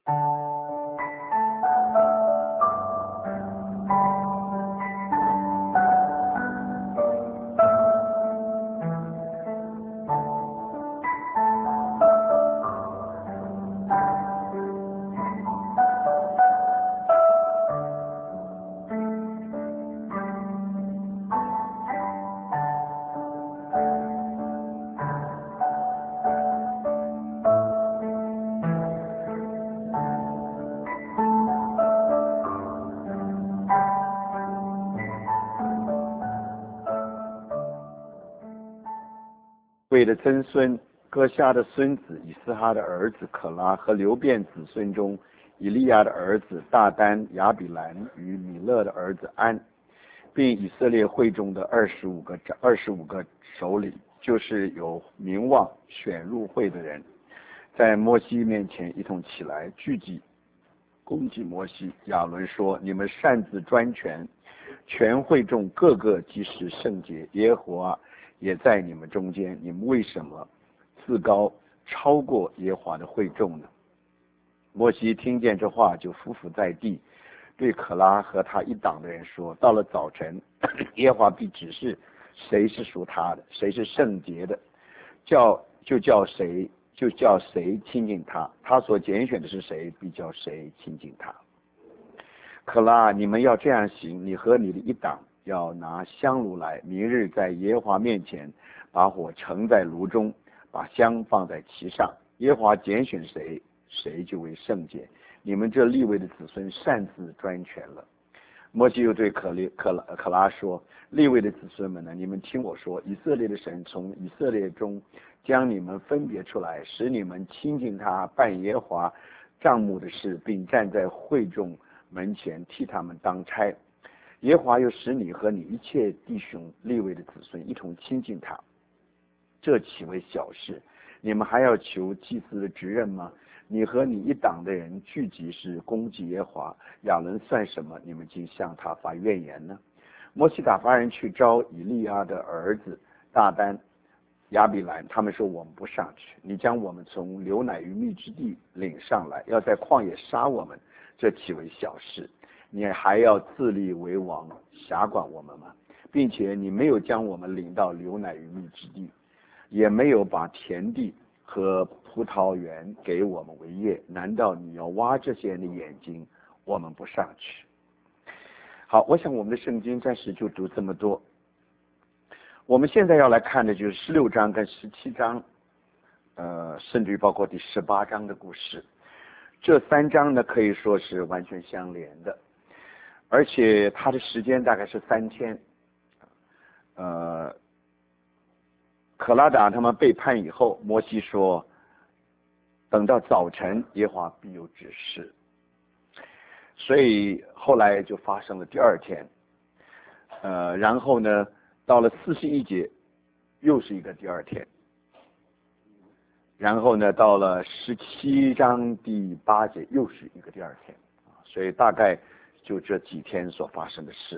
卫的曾孙哥夏的孙子以斯哈的儿子可拉和流变子孙中以利亚的儿子大丹、亚比兰与米勒的儿子安，并以色列会中的25个首领，就是有名望选入会的人，在摩西面前一同起来聚集，攻击摩西。亚伦说：你们擅自专权，全会众个个既是圣洁，耶和华也在你们中间，你们为什么自高超过耶和华的会众呢？摩西听见这话，就匍匐在地，对可拉和他一党的人说：到了早晨，耶和华必指示谁是属他的，谁是圣洁的，就叫谁亲近他，他所拣选的是谁，必叫谁亲近他。可拉，你们要这样行，你和你的一党要拿香炉来，明日在耶和华面前把火盛在炉中，把香放在其上。耶和华拣选谁，谁就为圣洁。你们这利未的子孙擅自专权了。摩西又对可拉说：利未的子孙们呢，你们听我说，以色列的神从以色列中将你们分别出来，使你们亲近他，办耶和华帐幕的事，并站在会众门前替他们当差。耶和华又使你和你一切弟兄利未的子孙一同亲近他，这岂为小事？你们还要求祭司的职任吗？你和你一党的人聚集是攻击耶和华，亚伦算什么？你们竟向他发怨言呢？摩西打发人去招以利亚的儿子大丹、亚比兰，他们说：我们不上去，你将我们从流奶与蜜之地领上来，要在旷野杀我们，这岂为小事？你还要自立为王，辖管我们吗？并且你没有将我们领到流奶与蜜之地，也没有把田地和葡萄园给我们为业，难道你要挖这些人的眼睛？我们不上去。好，我想我们的圣经暂时就读这么多。我们现在要来看的就是16章跟17章，甚至于包括第18章的故事。这3章呢可以说是完全相连的，而且它的时间大概是3天。可拉党他们背叛以后，摩西说等到早晨耶和华必有指示，所以后来就发生了第2天。然后呢到了41节又是一个第2天，然后呢到了17章第8节又是一个第2天，所以大概就这几天所发生的事。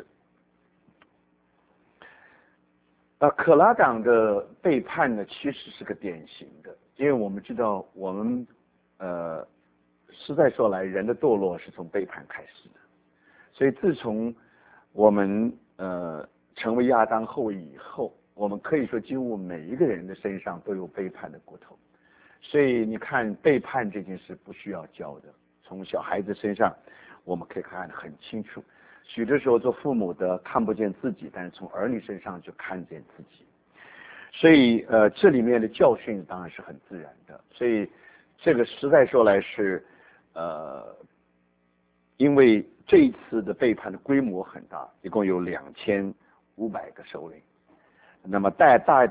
可拉党的背叛呢其实是个典型的，因为我们知道我们实在说来，人的堕落是从背叛开始的，所以自从我们成为亚当后裔以后，我们可以说几乎每一个人的身上都有背叛的骨头。所以你看，背叛这件事不需要教的，从小孩子身上我们可以看得很清楚。许多时候做父母的看不见自己，但是从儿女身上就看见自己。所以这里面的教训当然是很自然的。所以这个实在说来是因为这一次的背叛的规模很大，一共有2500个首领，那么250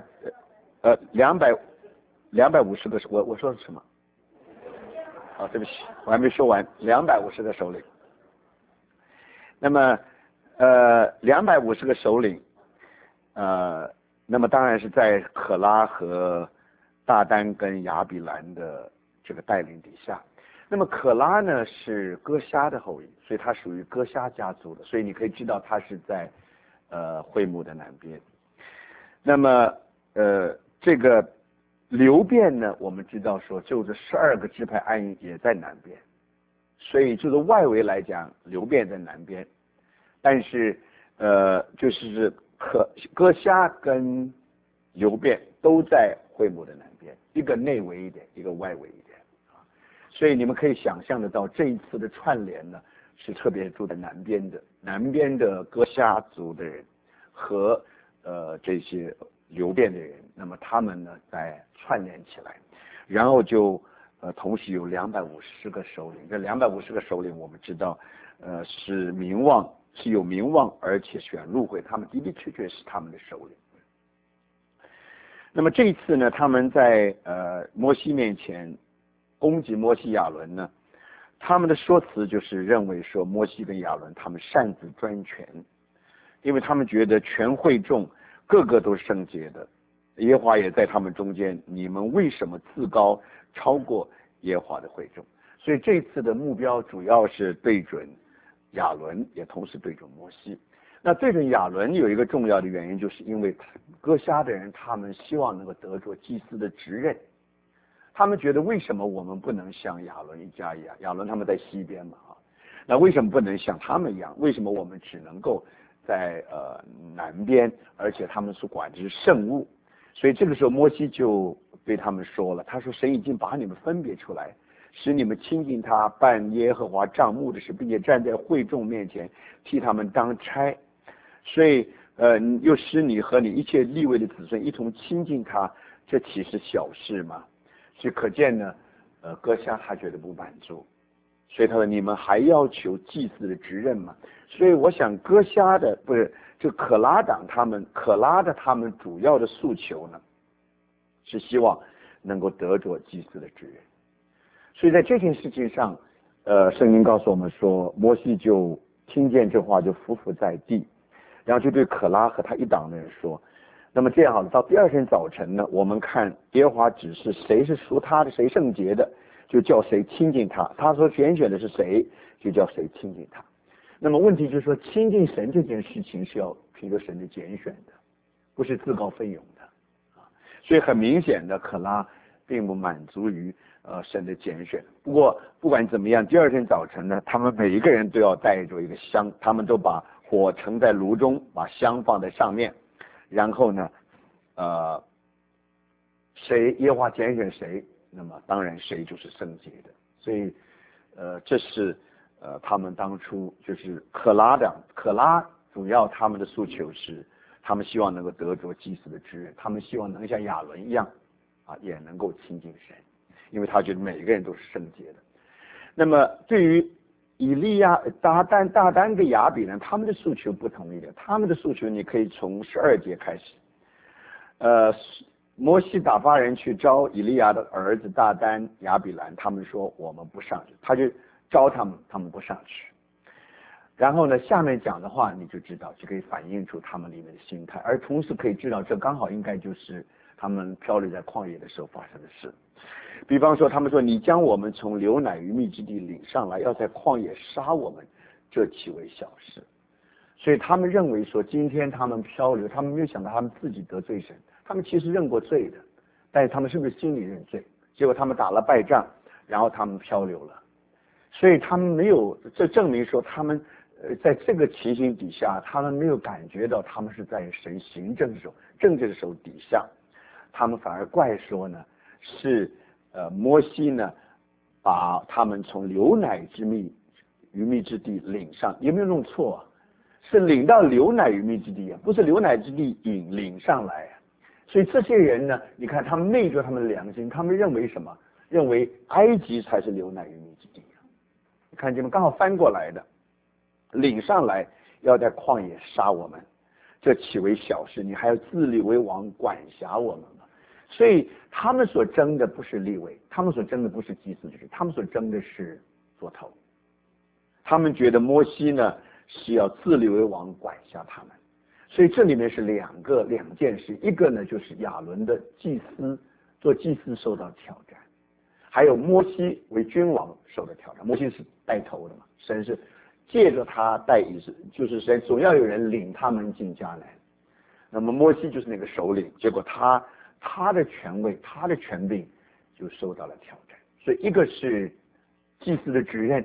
个，我说的什么？对不起，我还没说完，250个首领。那么250个首领，那么当然是在可拉和大丹跟亚比兰的这个带领底下。那么可拉呢是哥夏的后裔，所以他属于哥夏家族的，所以你可以知道他是在会幕的南边。那么这个流变呢，我们知道说就是12个支派安营也在南边， 所以就是外围来讲，流便在南边，但是就是哥虾跟流便都在会幕的南边，一个内围一点，一个外围一点啊。所以你们可以想象得到，这一次的串联呢，是特别住在南边的哥虾族的人和这些流便的人，那么他们呢在串联起来，然后就同时有250个首领。这250个首领我们知道是有名望，而且选入会，他们的的确确是他们的首领。那么这一次呢，他们在摩西面前攻击摩西亚伦呢，他们的说辞就是认为说摩西跟亚伦他们擅自专权，因为他们觉得全会众个个都是圣洁的，耶和华也在他们中间，你们为什么自高超过耶和华的会众？所以这次的目标主要是对准亚伦，也同时对准摩西。那对准亚伦有一个重要的原因，就是因为哥虾的人他们希望能够得着祭司的职任，他们觉得为什么我们不能像亚伦一家一样？亚伦他们在西边嘛啊，那为什么不能像他们一样？为什么我们只能够在南边，而且他们是管的是圣物？所以这个时候摩西就对他们说了，他说神已经把你们分别出来，使你们亲近他，办耶和华帐幕的事，并且站在会众面前替他们当差。所以又使你和你一切利未的子孙一同亲近他，这岂是小事吗？所以可见呢哥虾他觉得不满足，所以他说你们还要求祭司的职任吗？所以我想哥虾的不是这可拉的他们主要的诉求呢，是希望能够得着祭司的职任。所以在这件事情上圣经告诉我们说，摩西就听见这话就伏伏在地，然后就对可拉和他一党的人说，那么这样好了，到第二天早晨呢，我们看耶和华指示谁是属他的，谁圣洁的，就叫谁亲近他，他所拣选的是谁，就叫谁亲近他。那么问题就是说，亲近神这件事情是要凭着神的拣选的，不是自告奋勇的啊。所以很明显的，可拉并不满足于神的拣选。不过不管怎么样，第二天早晨呢，他们每一个人都要带着一个香，他们都把火盛在炉中，把香放在上面，然后呢耶和华拣选谁，那么当然谁就是圣洁的。所以这是他们当初就是可拉主要他们的诉求是，他们希望能够得着祭司的职任，他们希望能像亚伦一样也能够亲近神，因为他觉得每一个人都是圣洁的。那么对于以利亚、大丹跟亚比呢，他们的诉求不同一点。他们的诉求你可以从12节开始。摩西打发人去招以利亚的儿子大丹、亚比兰，他们说我们不上去，他就招他们，他们不上去。然后呢，下面讲的话你就知道，就可以反映出他们里面的心态，而同时可以知道，这刚好应该就是他们漂流在旷野的时候发生的事。比方说他们说，你将我们从流奶与蜜之地领上来，要在旷野杀我们，这岂为小事？所以他们认为说，今天他们漂流，他们没有想到他们自己得罪神，他们其实认过罪的，但是他们是不是心里认罪？结果他们打了败仗，然后他们漂流了，所以他们没有，这证明说他们在这个情形底下，他们没有感觉到他们是在神行政的时候、政治的时候底下，他们反而怪说呢，是摩西呢把他们从流奶与蜜之地领上，有没有弄错？是领到流奶与蜜之地，不是流奶之地领上来。所以这些人呢，你看他们内着他们的良心，他们认为什么？认为埃及才是流奶与蜜之地。你看见吗？刚好翻过来的，领上来要在旷野杀我们，这岂为小事？你还要自立为王，管辖我们吗？所以他们所争的不是立位，他们所争的不是祭司制，他们所争的是做头。他们觉得摩西呢是要自立为王，管辖他们。所以这里面是两件事，一个呢就是亚伦的做祭司受到挑战，还有摩西为君王受到挑战。摩西是带头的嘛，神是借着他带就是神总要有人领他们进迦南。那么摩西就是那个首领，结果他的权位、他的权柄就受到了挑战。所以一个是祭司的职任，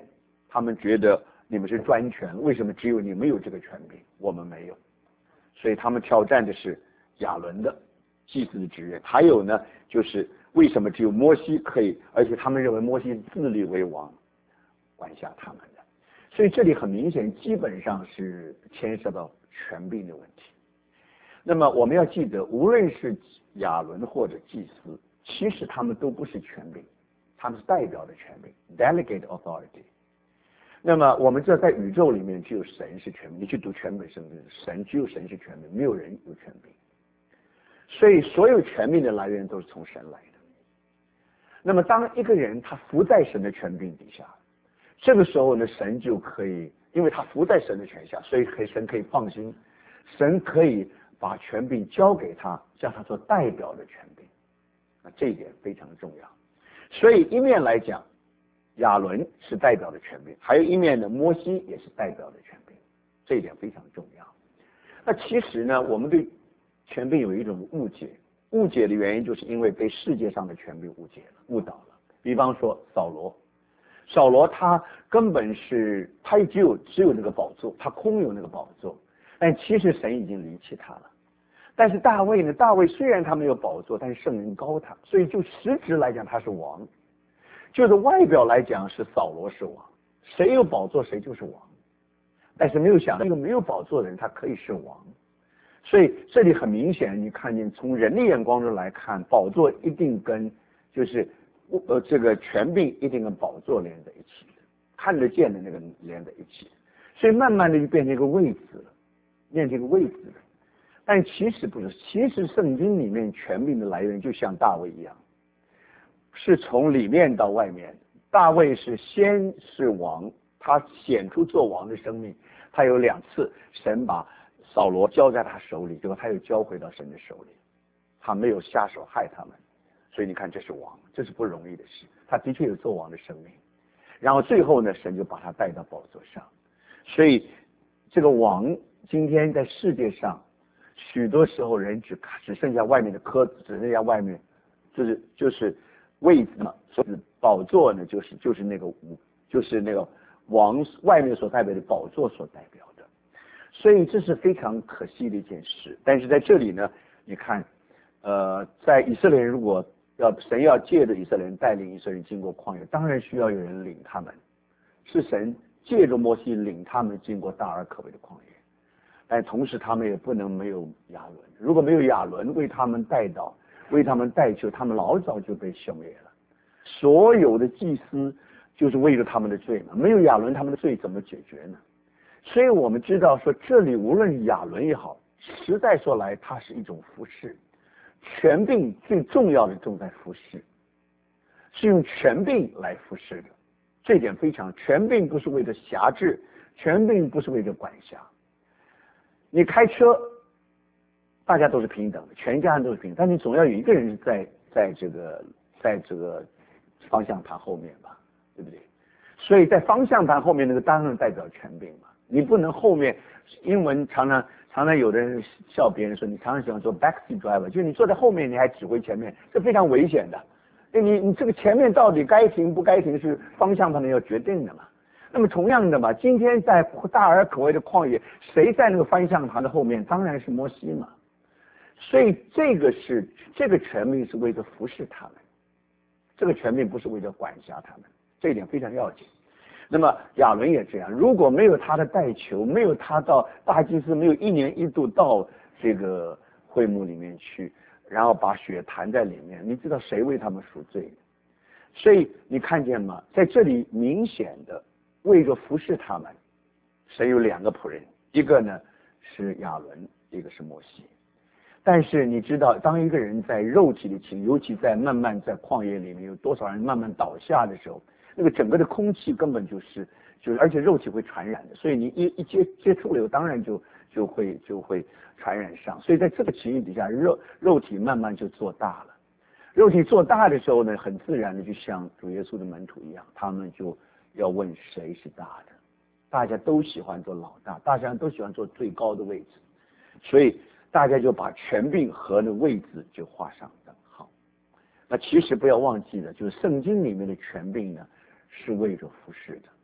他们觉得你们是专权，为什么只有你们有这个权柄，我们没有？所以他们挑战的是亚伦的祭司的职业。还有呢，就是为什么只有摩西可以，而且他们认为摩西自立为王，管辖他们的。所以这里很明显，基本上是牵涉到权柄的问题。那么我们要记得，无论是亚伦或者祭司，其实他们都不是权柄，他们是代表的权柄 （delegate authority）。那么我们知道，在宇宙里面只有神是权柄。你去读全本圣经，神只有神是权柄，没有人有权柄。所以所有权柄的来源都是从神来的。那么当一个人他服在神的权柄底下，这个时候呢，神就可以，因为他服在神的权下，所以神可以放心，神可以把权柄交给他，叫他做代表的权柄。那这一点非常重要。所以一面来讲，亚伦是代表的权柄，还有一面呢，摩西也是代表的权柄，这一点非常重要。那其实呢，我们对权柄有一种误解，误解的原因就是因为被世界上的权柄误导了。比方说扫罗他根本是他只有那个宝座，他空有那个宝座，但其实神已经离弃他了。但是大卫呢，大卫虽然他没有宝座，但是圣灵高他，所以就实质来讲他是王。就是外表来讲是扫罗是王，谁有宝座谁就是王，但是没有想到一个没有宝座的人他可以是王。所以这里很明显，你看见从人的眼光中来看，宝座一定跟就是这个权柄一定跟宝座连在一起的，看得见的那个连在一起，所以慢慢的就变成一个位置了，变成一个位置了。但其实不是，其实圣经里面权柄的来源就像大卫一样，是从里面到外面。大卫是先是王，他显出做王的生命，他有2次神把扫罗交在他手里，结果他又交回到神的手里，他没有下手害他们。所以你看，这是王，这是不容易的事，他的确有做王的生命。然后最后呢，神就把他带到宝座上。所以这个王今天在世界上，许多时候人只剩下外面的壳子，只剩下外面就是位置嘛，所以宝座呢就是那个王外面所代表的宝座所代表的。所以这是非常可惜的一件事。但是在这里呢，你看在以色列人如果神要借着以色列人带领以色列人经过旷野，当然需要有人领他们，是神借着摩西领他们经过大而可畏的旷野。但同时他们也不能没有亚伦，如果没有亚伦为他们带导，为他们代求，他们老早就被消灭了。所有的祭司就是为了他们的罪嘛，没有亚伦他们的罪怎么解决呢？所以我们知道说，这里无论亚伦也好，实在说来它是一种服侍。权柄最重要的重在服侍，是用权柄来服侍的，这点非常。权柄不是为了辖制，权柄不是为了管辖。你开车大家都是平等的，全家人都是平等，但你总要有一个人是在这个方向盘后面吧，对不对？所以在方向盘后面那个当然代表权柄嘛，你不能后面。英文常常有的人笑别人说，你常常喜欢做 backseat driver， 就是你坐在后面你还指挥前面，这非常危险的。你这个前面到底该停不该停是方向盘要决定的嘛。那么同样的嘛，今天在大而可畏的旷野，谁在那个方向盘的后面？当然是摩西嘛。所以这个权柄是为了服侍他们，这个权柄不是为了管辖他们，这一点非常要紧。那么亚伦也这样，如果没有他的代求，没有他到大祭司没有1年1度到这个会幕里面去，然后把血弹在里面，你知道谁为他们赎罪？所以你看见吗？在这里明显的为着服侍他们，神有2个仆人，一个呢是亚伦，一个是摩西。但是你知道，当一个人在肉体的情，尤其在慢慢在旷野里面，有多少人慢慢倒下的时候，那个整个的空气根本就是而且肉体会传染的，所以你一接触了，当然就会传染上。所以在这个情形底下，肉体慢慢就做大了。肉体做大的时候呢，很自然的就像主耶稣的门徒一样，他们就要问谁是大的。大家都喜欢做老大，大家都喜欢做最高的位置，所以大家就把权柄和那位置就画上等号。那其实不要忘记了，就是圣经里面的权柄呢，是为着服侍的，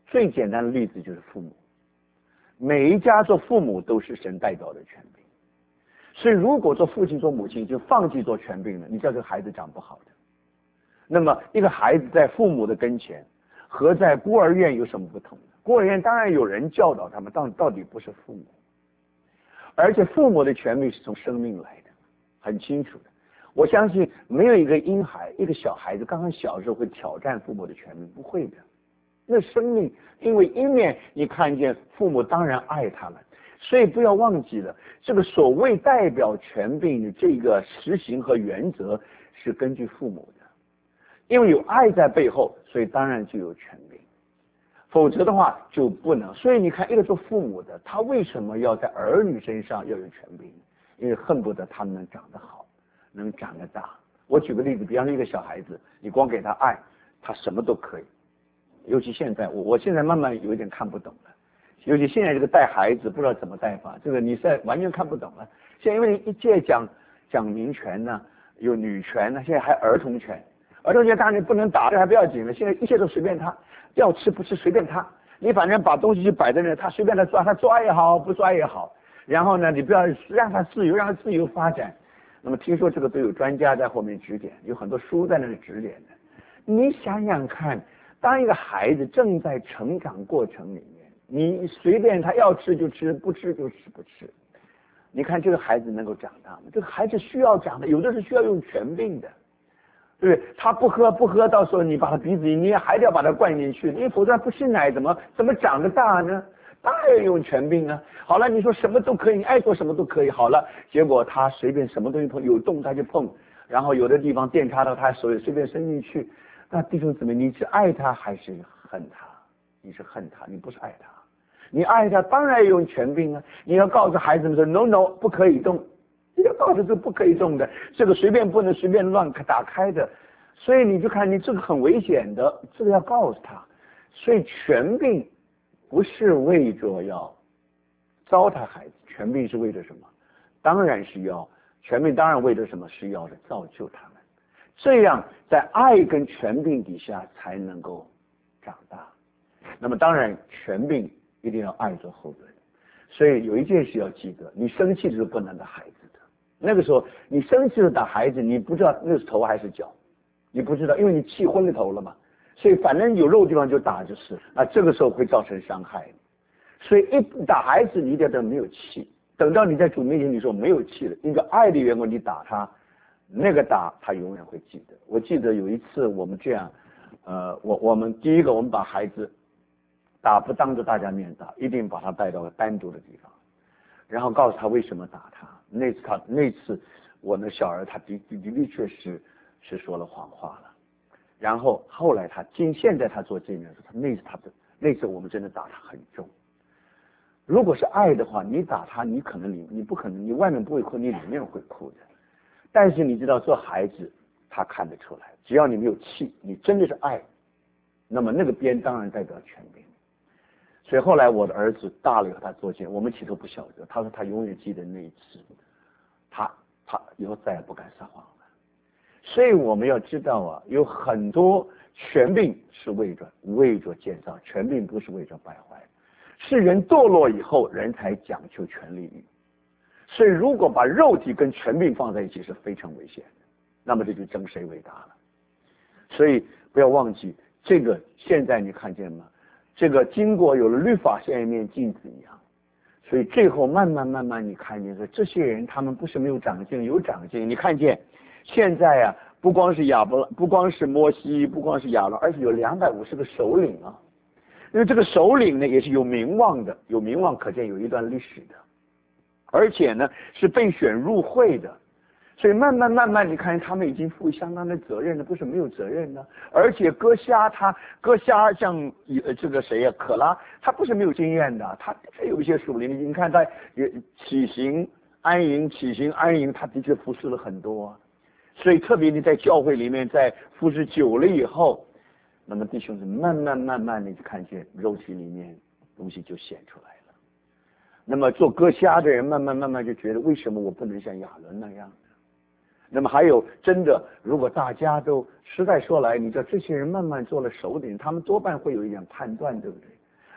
最简单的例子就是父母，每一家做父母都是神带到的权柄，所以如果做父亲做母亲就放弃做权柄了，你叫这个孩子长不好的。那么一个孩子在父母的跟前和在孤儿院有什么不同呢？孤儿院当然有人教导他们，但到底不是父母，而且父母的权柄是从生命来的，很清楚的。我相信没有一个婴孩，一个小孩子刚刚小的时候会挑战父母的权柄，不会的。那生命，因为一面你看见父母当然爱他们，所以不要忘记了，这个所谓代表权柄的这个实行和原则是根据父母的，因为有爱在背后，所以当然就有权柄，否则的话就不能。所以你看，一个做父母的，他为什么要在儿女身上要有权柄？因为恨不得他们能长得好，能长得大。我举个例子，比方说一个小孩子，你光给他爱，他什么都可以。尤其现在，我现在慢慢有一点看不懂了。尤其现在这个带孩子不知道怎么带法，这个你现在完全看不懂了。现在因为一届讲民权呢，有女权呢，现在还儿童权。儿童权当然不能打，这还不要紧了。现在一切都随便他，要吃不吃随便他，你反正把东西就摆在那，他随便他抓也好，不抓也好。然后呢，你不要让他自由，让他自由发展。那么听说这个都有专家在后面指点，有很多书在那里指点的。你想想看。当一个孩子正在成长过程里面，你随便他要吃就吃，不吃就吃不吃。你看这个孩子能够长大吗？这个孩子需要长的，有的是需要用权柄的，对不对？他不喝，到时候你把他鼻子一捏，还得要把他灌进去，你否则他不吃奶怎么长得大呢？当然要用权柄啊。好了，你说什么都可以，你爱做什么都可以。好了，结果他随便什么东西碰，有洞他就碰，然后有的地方电插到他手里，随便伸进去。那弟兄姊妹，你是爱他还是恨他？你是恨他，你不是爱他。你爱他当然要用权柄啊！你要告诉孩子们说 no 不可以动，你要告诉这不可以动的，这个不能随便乱打开的。所以你就看你这个很危险的，这个要告诉他。所以权柄不是为着要糟蹋孩子，权柄是为着什么？当然是要权柄，当然为着什么？是要造就他们。这样在爱跟权柄底下才能够长大。那么当然权柄一定要爱做后盾。所以有一件事要记得，你生气的时候不能打孩子的。那个时候你生气的打孩子，你不知道那是头还是脚，你不知道，因为你气昏了头了嘛。所以反正有肉的地方就打就是啊，这个时候会造成伤害。所以一打孩子你一定要没有气，等到你在主面前你说没有气了，一个爱的缘故你打他，那个打他永远会记得。我记得有一次我们这样，我们第一个我们把孩子打不当着大家面打，一定把他带到单独的地方，然后告诉他为什么打他。那次我的小儿他的确是说了谎话了。然后后来现在他做这件事，那次我们真的打他很重。如果是爱的话，你打他，你不可能，你外面不会哭，你里面会哭的。但是你知道，做孩子他看得出来，只要你没有气，你真的是爱，那么那个边当然代表权柄。所以后来我的儿子大了以后，他做见，我们起初不晓得，他说他永远记得那一次，他以后再也不敢撒谎了。所以我们要知道啊，有很多权柄是为着建造，权柄不是为着败坏，是人堕落以后人才讲求权利欲。所以如果把肉体跟权柄放在一起是非常危险的，那么这就争谁为大了。所以不要忘记这个，现在你看见吗？这个经过有了律法像一面镜子一样，所以最后慢慢你看见说这些人他们不是没有长进，有长进。你看见现在啊，不光是摩西，不光是亚伦，而且有250个首领啊。因为这个首领呢也是有名望的，有名望可见有一段历史的，而且呢是被选入会的。所以慢慢你看他们已经负相当的责任了，不是没有责任呢。而且歌虾像这个谁呀，可拉，他不是没有经验的，他的确有一些属灵的，你看他起行安营，他的确服侍了很多啊。所以特别你在教会里面，在服侍久了以后，那么弟兄们慢慢你就看见肉体里面东西就显出来了。那么做割虾的人慢慢就觉得，为什么我不能像亚伦那样呢？那么还有真的，如果大家都实在说来，你知道这些人慢慢做了首领，他们多半会有一点判断，对不对？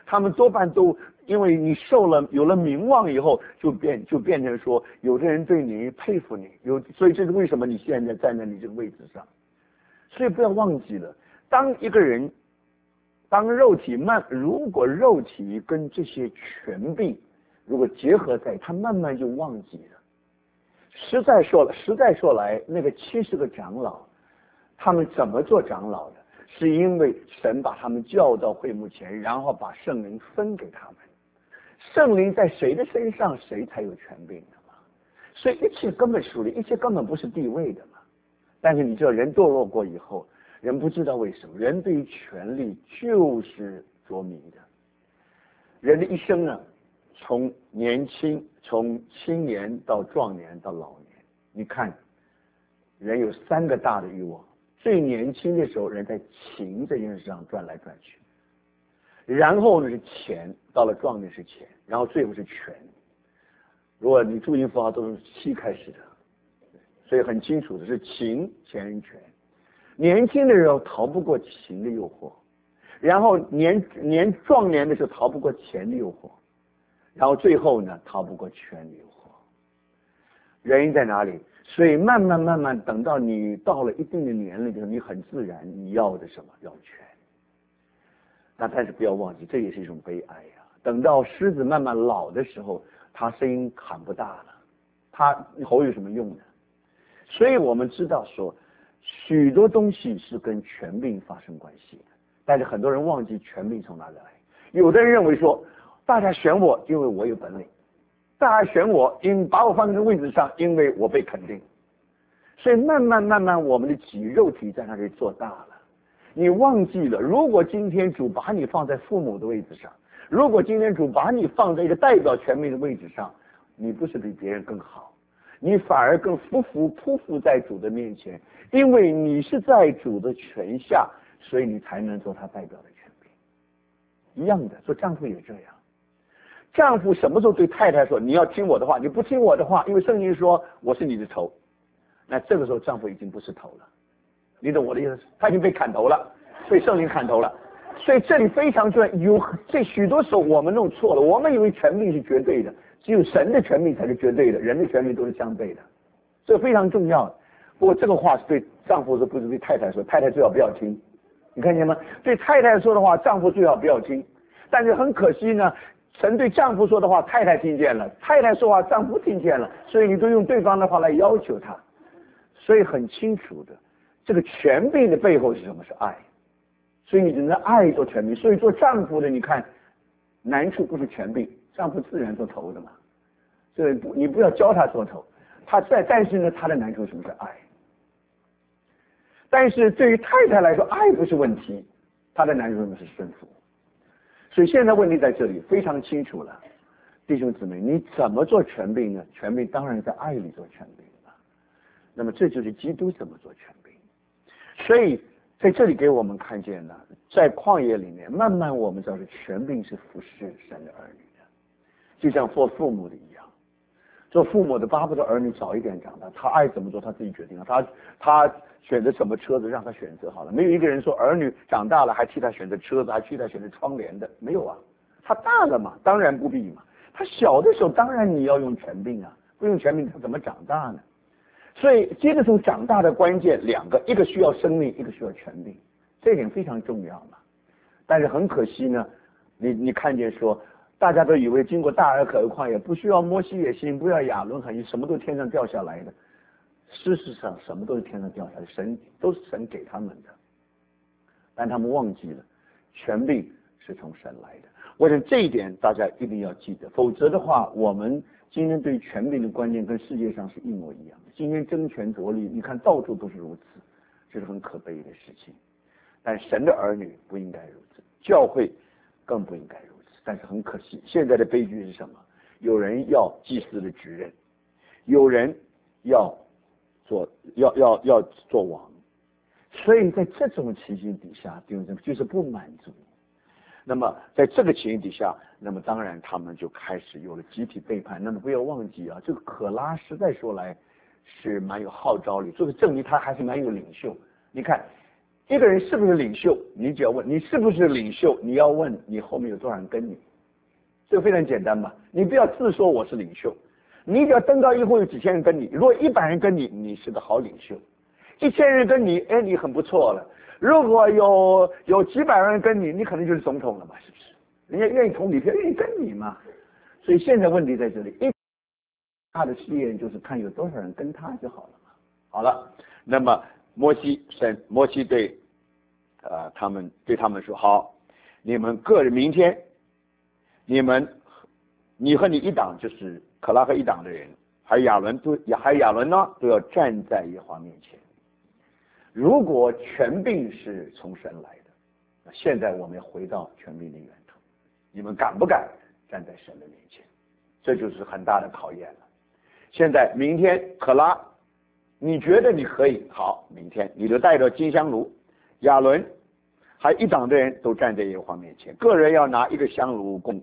他们多半都因为你有了名望以后，就变成说，有的人对你佩服你，所以这是为什么你现在站在你这个位置上。所以不要忘记了，当一个人，如果肉体跟这些权柄如果结合在，他慢慢就忘记了。实在说来，那个70个长老，他们怎么做长老的？是因为神把他们叫到会幕前，然后把圣灵分给他们。圣灵在谁的身上，谁才有权柄的嘛？所以一切根本属灵，一切根本不是地位的嘛。但是你知道，人堕落过以后，人不知道为什么，人对于权力就是着迷的。人的一生呢，从青年到壮年到老年，你看，人有3个大的欲望。最年轻的时候，人在情这件事上转来转去，然后呢是钱，到了壮年是钱，然后最后是权。如果你注音符号都是7开始的，所以很清楚的是情、钱、权。年轻的时候逃不过情的诱惑，然后壮年的时候逃不过钱的诱惑，然后最后呢逃不过权的诱惑。原因在哪里？所以慢慢等到你到了一定的年龄的时候，你很自然你要的什么？要权。但是不要忘记，这也是一种悲哀呀。等到狮子慢慢老的时候，它声音喊不大了，它吼有什么用呢？所以我们知道说，许多东西是跟权柄发生关系的，但是很多人忘记权柄从哪里来。有的人认为说，大家选我，因为我有本领。大家选我，把我放在这个位置上，因为我被肯定。所以慢慢，我们的肉体在那里做大了。你忘记了，如果今天主把你放在父母的位置上，如果今天主把你放在一个代表权柄的位置上，你不是比别人更好，你反而更匍匐在主的面前，因为你是在主的权下，所以你才能做他代表的权柄。一样的，做丈夫也这样。丈夫什么时候对太太说你要听我的话，你不听我的话，因为圣经说我是你的头，那这个时候丈夫已经不是头了，你懂我的意思？他已经被砍头了，被圣灵砍头了。所以这里非常重要，这许多时候我们弄错了，我们以为权柄是绝对的，只有神的权柄才是绝对的，人的权柄都是相悖的，这个非常重要。不过这个话是对丈夫说，不是对太太说，太太最好不要听，你看见吗？对太太说的话，丈夫最好不要听。但是很可惜呢，神对丈夫说的话，太太听见了；太太说话，丈夫听见了。所以你都用对方的话来要求他。所以很清楚的，这个权柄的背后是什么？是爱。所以你只能爱做权柄。所以做丈夫的，你看难处不是权柄，丈夫自然做头的嘛。所以你不要教他做头，但是呢，他的难处什么是爱？但是对于太太来说，爱不是问题，他的难处什么是顺服。所以现在问题在这里非常清楚了，弟兄姊妹，你怎么做权柄呢？权柄当然在爱里做权柄了。那么这就是基督怎么做权柄。所以在这里给我们看见了，在旷野里面，慢慢我们知道是权柄是服侍神的儿女的，就像做父母的一样。做父母的巴不得儿女早一点长大，他爱怎么做他自己决定了，他选择什么车子让他选择好了。没有一个人说儿女长大了还替他选择车子，还替他选择窗帘的，没有啊。他大了嘛，当然不必嘛。他小的时候当然你要用权柄啊，不用权柄他怎么长大呢？所以接着从长大的关键两个，一个需要生命，一个需要权柄，这一点非常重要嘛。但是很可惜呢，你看见说大家都以为经过大而可的旷野不需要摩西也行，不要亚伦很行，什么都天上掉下来的。事实上什么都是天上掉下来的，都是神给他们的，但他们忘记了权柄是从神来的。我想这一点大家一定要记得，否则的话我们今天对权柄的观念跟世界上是一模一样的。今天争权夺利，你看到处都是如此，这是很可悲的事情。但神的儿女不应该如此，教会更不应该如此。但是很可惜，现在的悲剧是什么？有人要祭司的职任，有人要做王，所以在这种情形底下，弟兄姊妹就是不满足。那么在这个情形底下，那么当然他们就开始有了集体背叛。那么不要忘记啊，这个可拉实在说来是蛮有号召力，这个证明他还是蛮有领袖。你看一个人是不是领袖，你只要问你是不是领袖，你要问你后面有多少人跟你，这个非常简单吧？你不要自说我是领袖，你只要登到议会有几千人跟你，如果100人跟你，你是个好领袖；1000人跟你，哎，你很不错了。如果有几百万人跟你，你可能就是总统了嘛，是不是？人家愿意投你票，愿意跟你嘛。所以现在问题在这里，他的试验就是看有多少人跟他就好了嘛。好了，那么摩西对他们说，好，你们个人明天，你和你一党，就是可拉和一党的人，还有亚伦呢，都要站在耶和华面前。如果权柄是从神来的，那现在我们回到权柄的源头，你们敢不敢站在神的面前？这就是很大的考验了。现在明天可拉，你觉得你可以，好，明天你就带着金香炉，亚伦还一党的人都站在耶和华面前，个人要拿一个香炉，共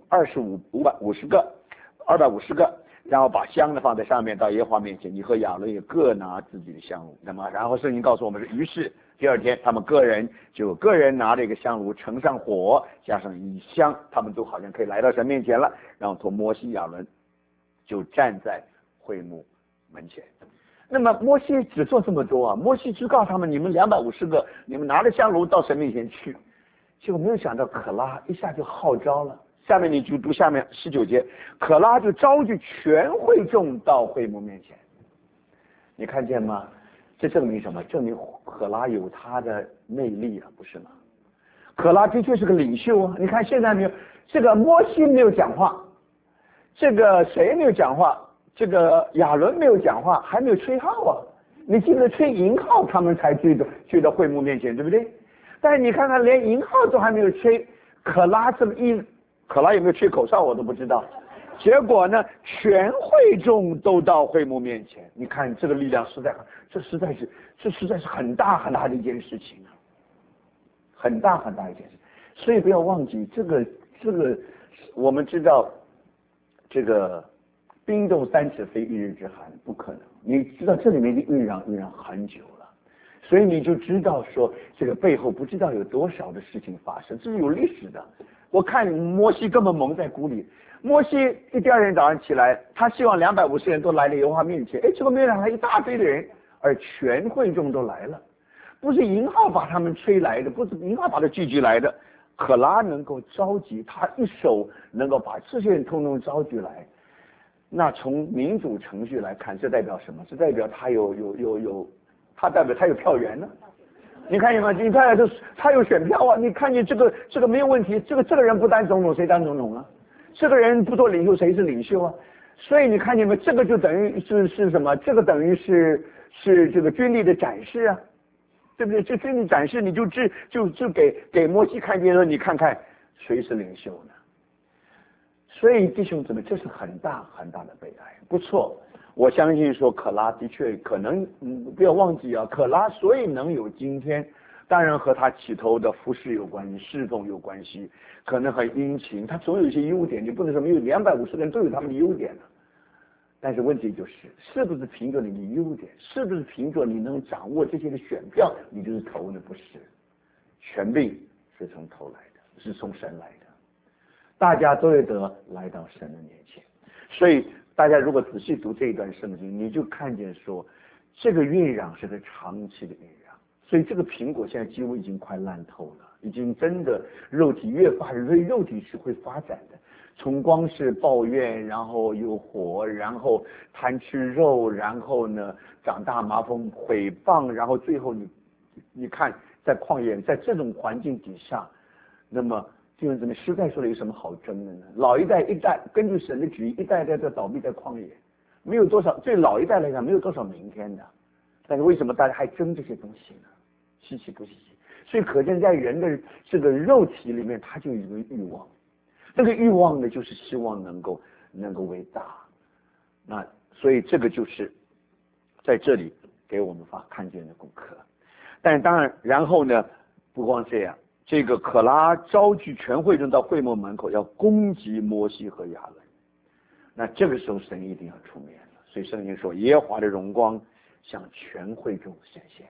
250个，然后把香的放在上面，到耶和华面前，你和亚伦也各拿自己的香炉。那么然后圣经告诉我们是，于是第二天他们个人拿着一个香炉，盛上火，加上一香，他们都好像可以来到神面前了。然后从摩西亚伦就站在会幕门前。那么摩西只做这么多啊，摩西只告诉他们，你们250个，你们拿着香炉到神面前去。结果没有想到可拉一下就号召了。下面你就读下面19节，可拉就召集全会众到会幕面前。你看见吗？这证明什么？证明可拉有他的魅力啊，不是吗？可拉的确是个领袖啊。你看现在没有，这个摩西没有讲话，这个谁没有讲话？这个亚伦没有讲话，还没有吹号啊。你记得吹银号，他们才去到会幕面前，对不对？但是你看看，连银号都还没有吹，可拉有没有吹口哨我都不知道。结果呢，全会众都到会幕面前。你看这个力量这实在是很大很大的一件事情啊，很大很大一件事。所以不要忘记这个，我们知道这个冰冻3尺非一日之寒，不可能。你知道这里面的酝酿很久了，所以你就知道说这个背后不知道有多少的事情发生，这是有历史的。我看摩西根本蒙在鼓里。摩西第二天早上起来，他希望250人都来到耶和华面前，结果没有来一大堆的人，而全会众都来了。不是银号把他们吹来的，不是银号把他聚集来的，可拉能够召集，他一手能够把这些人通通召集来。那从民主程序来看，这代表什么？这代表他他代表他有票源呢。你看见吗？你看他有选票啊！你看见这个没有问题，这个人不当总统谁当总统啊？这个人不做领袖谁是领袖啊？所以你看见没？这个就等于是什么？这个等于是这个军力的展示啊，对不对？这军力展示你就给摩西看见了，你看看谁是领袖呢？所以弟兄姊妹，这是很大很大的悲哀。不错，我相信说可拉的确可能，不要忘记啊，可拉所以能有今天，当然和他起头的服侍有关系，侍奉有关系，可能很殷勤，他总有一些优点，你不能说没有250个人都有他们的优点呢。但是问题就是，是不是凭着你的优点，是不是凭着你能掌握这些的选票，你就是头呢？不是，权柄是从头来的，是从神来的。大家都得来到神的面前，所以大家如果仔细读这一段圣经，你就看见说，这个酝酿是个长期的酝酿。所以这个苹果现在几乎已经快烂透了，已经真的肉体越发肉体是会发展的，从光是抱怨，然后有火，然后贪吃肉，然后呢长大麻风毁谤，然后最后你看在旷野，在这种环境底下，那么弟兄姊妹，实在说了有什么好争的呢？老一代根据神的旨意，一代代的倒闭在旷野，没有多少，对老一代来讲没有多少明天的。但是为什么大家还争这些东西呢？稀奇不稀奇？所以可见在人的这个肉体里面，他就有一个欲望，这个欲望呢，就是希望能够为大。那所以这个就是在这里给我们看见的功课。但是当然，然后呢，不光这样。这个可拉召集全会众到会幕门口，要攻击摩西和亚伦。那这个时候神一定要出面了，所以圣经说耶和华的荣光向全会众显现。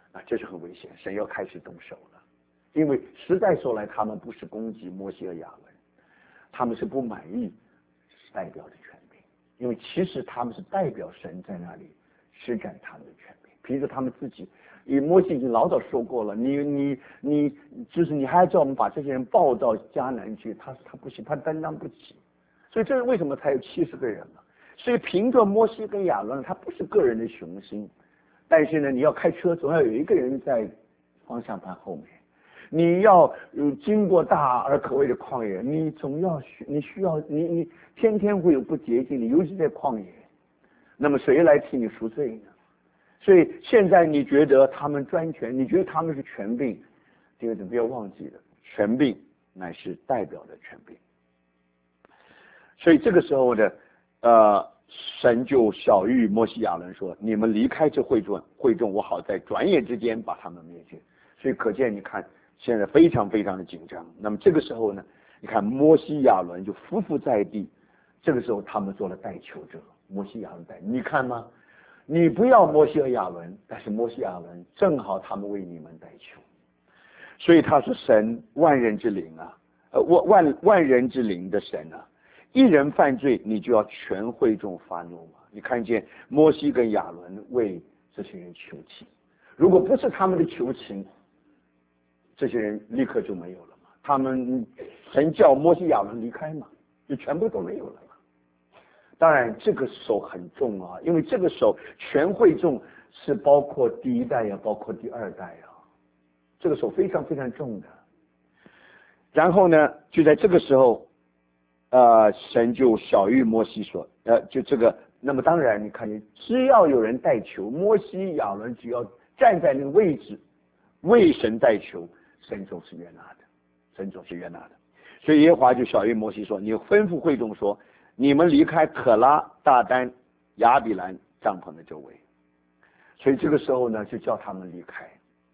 啊，这是很危险，神要开始动手了。因为实在说来，他们不是攻击摩西和亚伦，他们是不满意代表的权柄，因为其实他们是代表神在那里施展他们的权柄。凭着他们自己，因为摩西已经老早说过了，你就是你还要叫我们把这些人抱到迦南去，他不行，他担当不起。所以这是为什么才有70个人呢？所以凭着摩西跟亚伦，他不是个人的雄心，但是呢，你要开车总要有一个人在方向盘后面。你要经过大而可畏的旷野，你总要你天天会有不洁净的，尤其在旷野。那么谁来替你赎罪呢？所以现在你觉得他们专权，你觉得他们是权柄，这个不要忘记了，权柄乃是代表的权柄。所以这个时候呢，神就晓谕摩西亚伦说：“你们离开这会众，我好在转眼之间把他们灭绝。”所以可见，你看现在非常非常的紧张。那么这个时候呢，你看摩西亚伦就匍匐在地。这个时候他们做了代求者，摩西亚伦代，你看吗？你不要摩西和亚伦，但是摩西亚伦正好他们为你们代求。所以他是神万人之灵啊，万人之灵的神啊。一人犯罪，你就要全会众发怒嘛。你看见摩西跟亚伦为这些人求情，如果不是他们的求情，这些人立刻就没有了嘛。他们神叫摩西亚伦离开嘛，就全部都没有了嘛。当然这个手很重啊，因为这个手全会众是包括第一代呀，包括第二代啊，这个手非常非常重的。然后呢，就在这个时候。神就晓谕摩西说，就这个，那么当然你看见，只要有人代求，摩西亚伦只要站在那个位置为神代求，神总是悦纳的，神总是悦纳的。所以耶和华就晓谕摩西说，你吩咐会众说，你们离开可拉、大丹、亚比兰帐篷的周围。所以这个时候呢，就叫他们离开，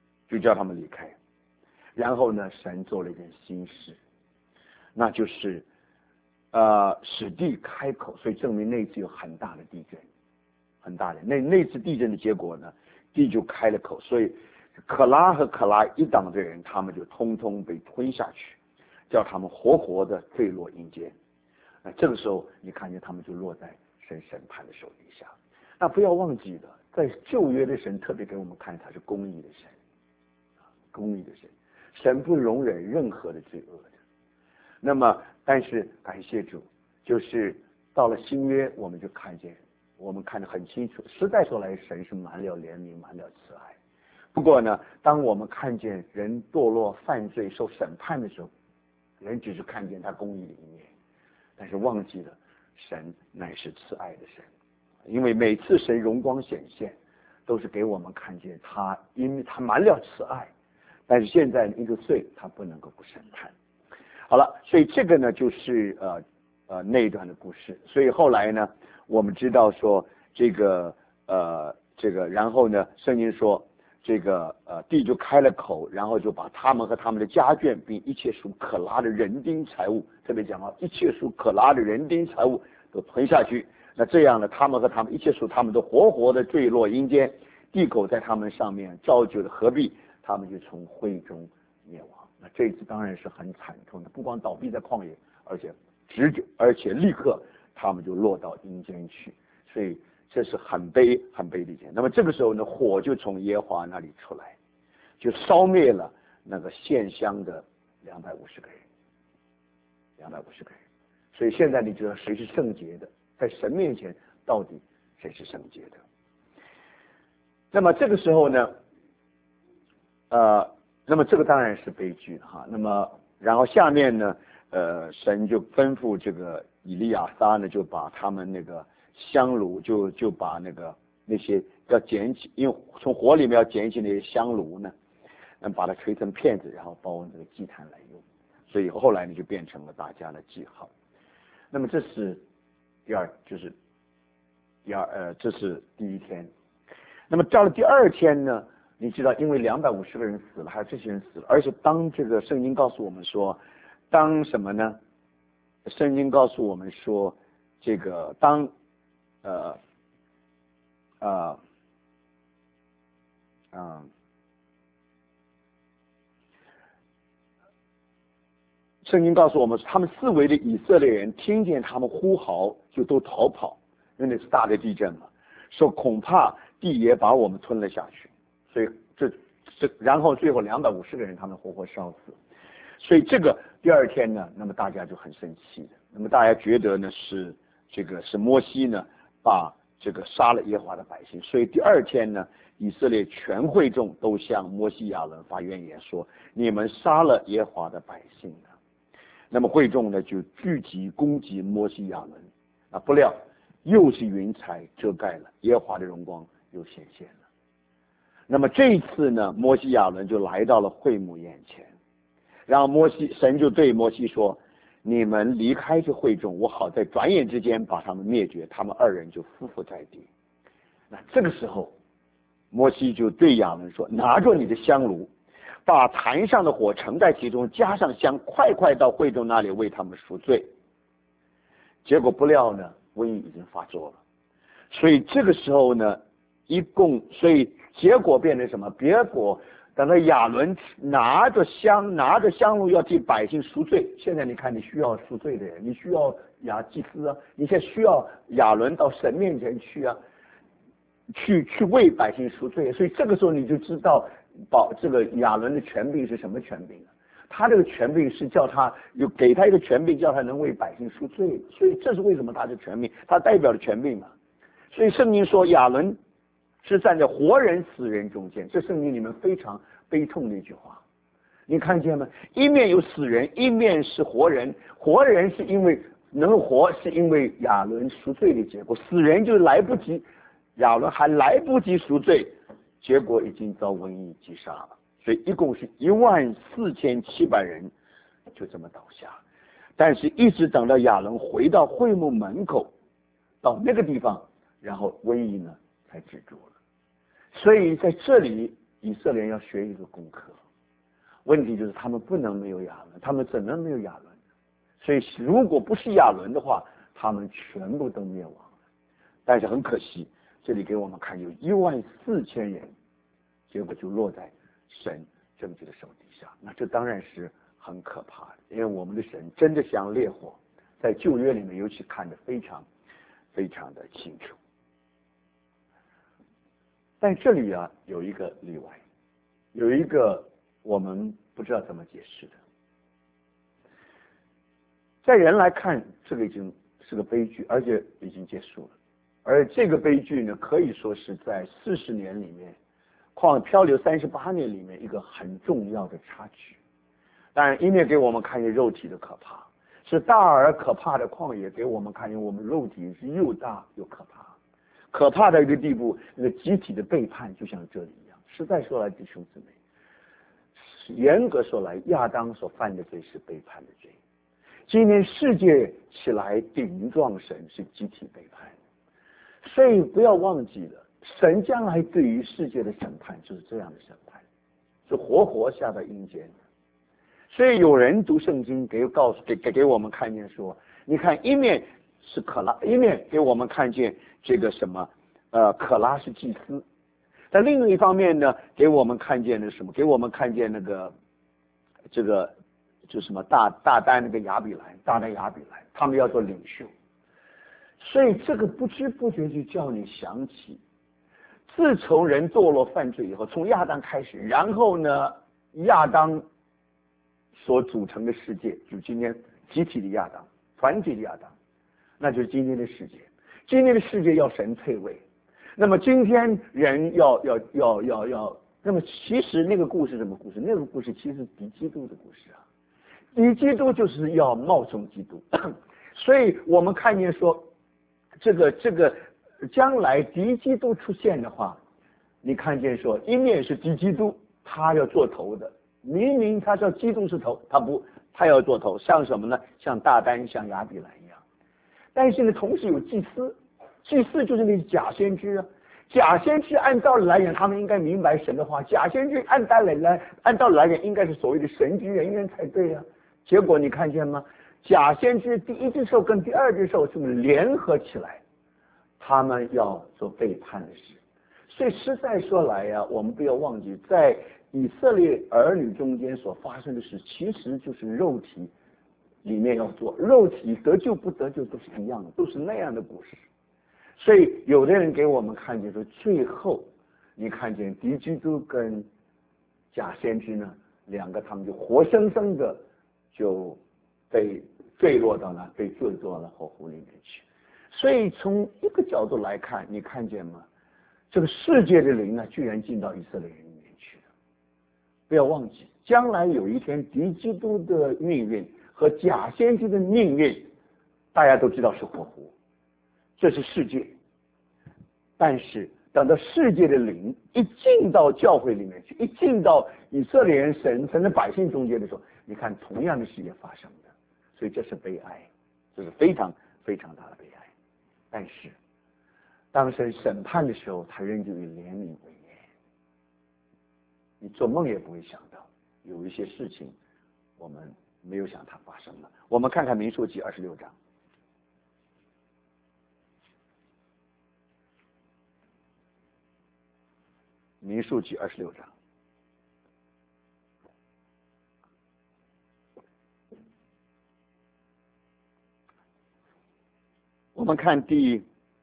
然后呢，神做了一件新事，那就是使地开口，所以证明那次有很大的地震，很大的。那次地震的结果呢，地就开了口，所以可拉和可拉一党的人，他们就通通被吞下去，叫他们活活的坠落阴间。那这个时候，你看见他们就落在神审判的手底下。那不要忘记了，在旧约的神特别给我们看，他是公义的神，公义的神，神不容忍任何的罪恶的。那么，但是感谢主，就是到了新约，我们看得很清楚。实在说来，神是满了怜悯，满了慈爱。不过呢，当我们看见人堕落、犯罪、受审判的时候，人只是看见他公义的一面，但是忘记了神乃是慈爱的神。因为每次神荣光显现，都是给我们看见他，因为他满了慈爱，但是现在一个罪，他不能够不审判。好了，所以这个呢就是那一段的故事。所以后来呢，我们知道说这个，然后呢，圣经说这个地就开了口，然后就把他们和他们的家眷，并一切属可拉的人丁财物，特别讲到一切属可拉的人丁财物都吞下去。那这样呢，他们和他们一切属他们都活活的坠落阴间，地狗在他们上面造就的合璧，他们就从会中灭亡。那这一次当然是很惨痛的，不光倒闭在旷野，而且立刻他们就落到阴间去，所以这是很悲的一件。那么这个时候呢，火就从耶和华那里出来，就烧灭了那个献香的250个人，250个人。所以现在你知道谁是圣洁的，在神面前到底谁是圣洁的。那么这个时候呢，那么这个当然是悲剧哈。那么然后下面呢，神就吩咐这个以利亚撒呢，就把他们那个香炉就把那些要捡起，因为从火里面要捡起那些香炉呢，把它吹成片子，然后包那个祭坛来用。所以后来呢，就变成了大家的记号。那么这是这是第一天。那么到了第二天呢？你知道，因为250个人死了，还有这些人死了，而且当这个圣经告诉我们说，当什么呢？圣经告诉我们说，这个当圣经告诉我们，他们四围的以色列人听见他们呼号，就都逃跑，因为那是大的地震嘛，说恐怕地也把我们吞了下去。所以然后最后250个人他们活活烧死。所以这个第二天呢，那么大家就很生气的，那么大家觉得呢是摩西呢把这个杀了耶和华的百姓，所以第二天呢，以色列全会众都向摩西亚伦发怨言说：你们杀了耶和华的百姓了。那么会众呢就聚集攻击摩西亚伦，不料又是云彩遮盖了，耶和华的荣光又显现了。那么这一次呢，摩西亚伦就来到了会幕眼前，然后神就对摩西说：你们离开这会众，我好在转眼之间把他们灭绝。他们二人就匍匐在地。那这个时候，摩西就对亚伦说：拿着你的香炉，把坛上的火盛在其中，加上香，快快到会众那里为他们赎罪。结果不料呢，瘟疫已经发作了。所以这个时候呢，所以结果变成什么？结果等到亚伦拿着香炉要替百姓赎罪。现在你看，你需要赎罪的人，你需要祭司啊，你现在需要亚伦到神面前去啊，去为百姓赎罪。所以这个时候你就知道这个亚伦的权柄是什么权柄啊？他这个权柄是叫他给他一个权柄，叫他能为百姓赎罪。所以这是为什么他的权柄，他代表的权柄嘛。所以圣经说亚伦是站在活人死人中间，这圣经里面非常悲痛的一句话。你看见吗？一面有死人，一面是活人。活人是因为能活，是因为亚伦赎罪的结果；死人就来不及，亚伦还来不及赎罪，结果已经遭瘟疫击杀了。所以一共是14700人就这么倒下。但是一直等到亚伦回到会幕门口，到那个地方，然后瘟疫呢才止住了。所以在这里以色列人要学一个功课，问题就是他们不能没有亚伦，他们怎能没有亚伦？所以如果不是亚伦的话，他们全部都灭亡了。但是很可惜，这里给我们看有14000人，结果就落在神政治的手底下。那这当然是很可怕的，因为我们的神真的像烈火，在旧约里面尤其看得非常非常的清楚。但这里有一个例外，有一个我们不知道怎么解释的。在人来看，这个已经是个悲剧，而且已经结束了。而这个悲剧呢，可以说是在40年里面，漂流38年里面一个很重要的插曲。当然，一面给我们看见肉体的可怕，是大而可怕的旷野，给我们看见我们肉体是又大又可怕。可怕的一个地步，那个集体的背叛就像这里一样。实在说来，弟兄姊妹，严格说来，亚当所犯的罪是背叛的罪。今天世界起来顶撞神是集体背叛，所以不要忘记了，神将来对于世界的审判就是这样的审判，是活活下到阴间的。所以有人读圣经给我们看见说，你看一面是可拉，一面给我们看见这个什么可拉是祭司，但另一方面呢，给我们看见的什么？给我们看见那个就什么大丹那个大丹亚比兰，他们要做领袖。所以这个不知不觉就叫你想起，自从人堕落犯罪以后，从亚当开始，然后呢，亚当所组成的世界，就今天集体的亚当，团体的亚当，那就是今天的世界。今天的世界要神配位，那么今天人要，那么其实那个故事什么故事？那个故事其实是敌基督的故事啊。敌基督就是要冒充基督，所以我们看见说，这个将来敌基督出现的话，你看见说一面是敌基督，他要做头的，明明他叫基督是头，他要做头，像什么呢？像大丹，像亚比兰一样。但是呢，同时有祭司，祭司就是那假先知啊。假先知按道理来讲，他们应该明白神的话。假先知按道理来讲，应该是所谓的神职人员才对啊。结果你看见吗？假先知第一只兽跟第二只兽是联合起来，他们要做背叛的事。所以实在说来呀，我们不要忘记，在以色列儿女中间所发生的事，其实就是肉体里面要做，肉体得救不得救都是一样的，都是那样的故事。所以有的人给我们看见说，最后你看见敌基督跟假先知呢，两个他们就活生生的就被坠落到了，被坠落到火湖里面去。所以从一个角度来看，你看见吗？这个世界的灵呢，居然进到以色列人里面去了。不要忘记，将来有一天敌基督的命运和假先知的命运，大家都知道是火湖，这是世界。但是等到世界的灵一进到教会里面去，一进到以色列人神的百姓中间的时候，你看同样的事也发生的，所以这是悲哀，这是非常非常大的悲哀。但是当神审判的时候，他仍旧以怜悯为念。你做梦也不会想到有一些事情我们没有想它发生了。我们看看民数记26章。民数记26章，我们看第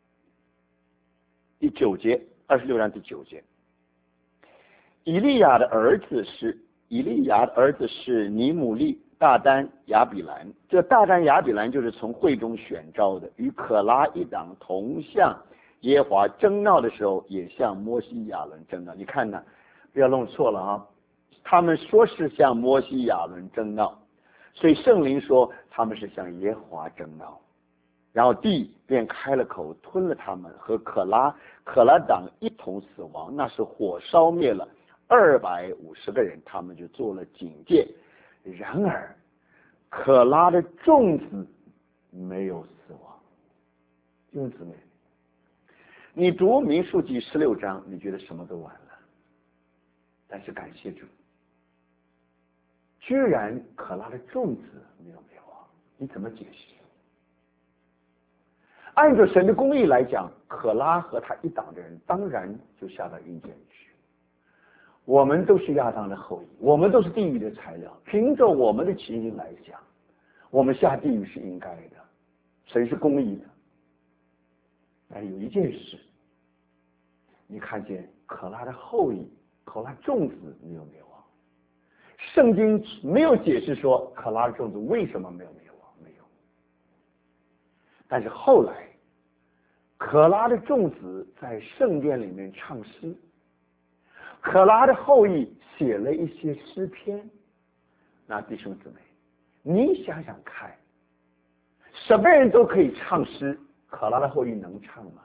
9节，26章第9节。以利亚的儿子是尼姆利、大丹、亚比兰。这大丹、亚比兰就是从会中选召的，与可拉一党同向耶和华争闹的时候，也向摩西亚伦争闹。你看呢，不要弄错了啊！他们说是向摩西亚伦争闹，所以圣灵说他们是向耶和华争闹。然后地便开了口，吞了他们和可拉党一同死亡。那是火烧灭了250个人，他们就做了警戒。然而可拉的众子没有死亡。弟兄姊妹，你读民数记16章，你觉得什么都完了，但是感谢主，居然可拉的众子没有灭亡，你怎么解释？按照神的公义来讲，可拉和他一党的人当然就下到阴间去。我们都是亚当的后裔，我们都是地狱的材料，凭着我们的情形来讲，我们下地狱是应该的，神是公义的。但有一件事，你看见可拉的后裔，可拉众子没有灭亡，圣经没有解释说可拉的众子为什么没有灭亡，没有。但是后来可拉的众子在圣殿里面唱诗，可拉的后裔写了一些诗篇。那弟兄姊妹，你想想看，什么人都可以唱诗，可拉的后裔能唱吗？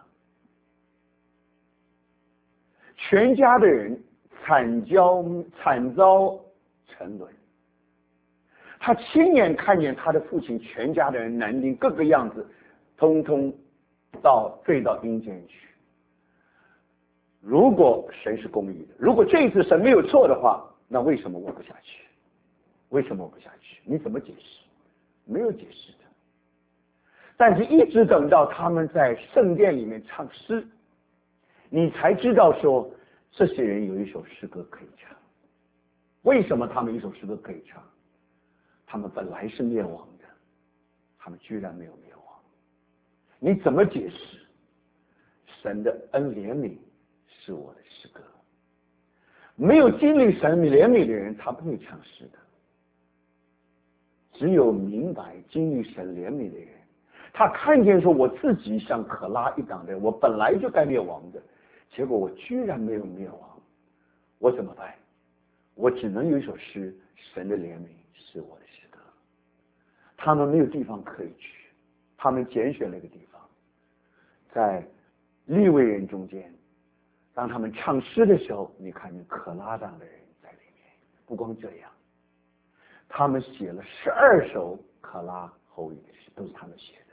全家的人惨遭沉沦，他亲眼看见他的父亲全家的人男丁各个样子通通坠到阴间去。如果神是公义的，如果这一次神没有错的话，那为什么活不下去？为什么活不下去？你怎么解释？没有解释的。但是一直等到他们在圣殿里面唱诗，你才知道说这些人有一首诗歌可以唱。为什么他们一首诗歌可以唱？他们本来是灭亡的，他们居然没有灭亡。你怎么解释？神的恩怜悯是我的诗歌。没有经历神怜悯的人，他不会唱诗的。只有明白经历神怜悯的人，他看见说我自己像可拉一党的人，我本来就该灭亡的，结果我居然没有灭亡，我怎么办？我只能有一首诗，神的怜悯是我的诗歌。他们没有地方可以去，他们拣选了一个地方，在利未人中间，当他们唱诗的时候，你看见可拉党的人在里面。不光这样，他们写了12首可拉后裔的诗，都是他们写的。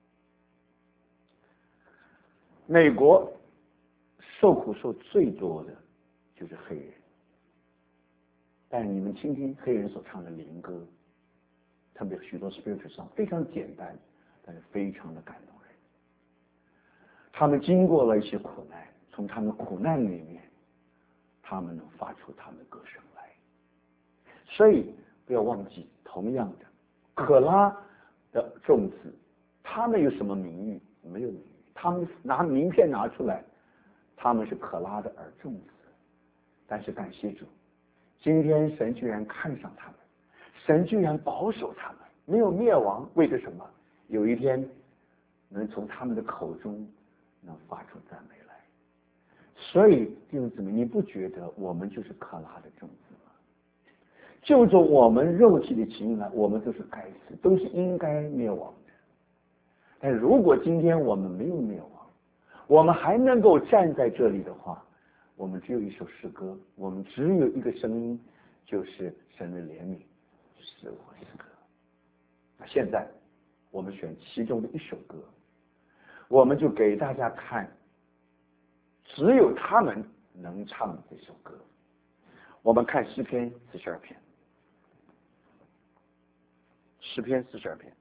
美国受苦受最多的就是黑人，但你们听听黑人所唱的灵歌，特别许多 spiritual song 非常简单，但是非常的感动人。他们经过了一些苦难，从他们苦难里面，他们能发出他们的歌声来。所以不要忘记，同样的， 可拉的众子，他们有什么名誉？没有名誉。他们拿名片拿出来，他们是可拉的众子。但是感谢主，今天神居然看上他们，神居然保守他们，没有灭亡。为着什么？有一天能从他们的口中能发出赞美来。所以弟兄姊妹，你不觉得我们就是可拉的种子吗？就着我们肉体的情来，我们都是该死，都是应该灭亡的。但如果今天我们没有灭亡，我们还能够站在这里的话，我们只有一首诗歌，我们只有一个声音，就是神的怜悯使我诗歌。那现在我们选其中的一首歌，我们就给大家看，只有他们能唱这首歌。我们看诗篇42篇，诗篇42篇。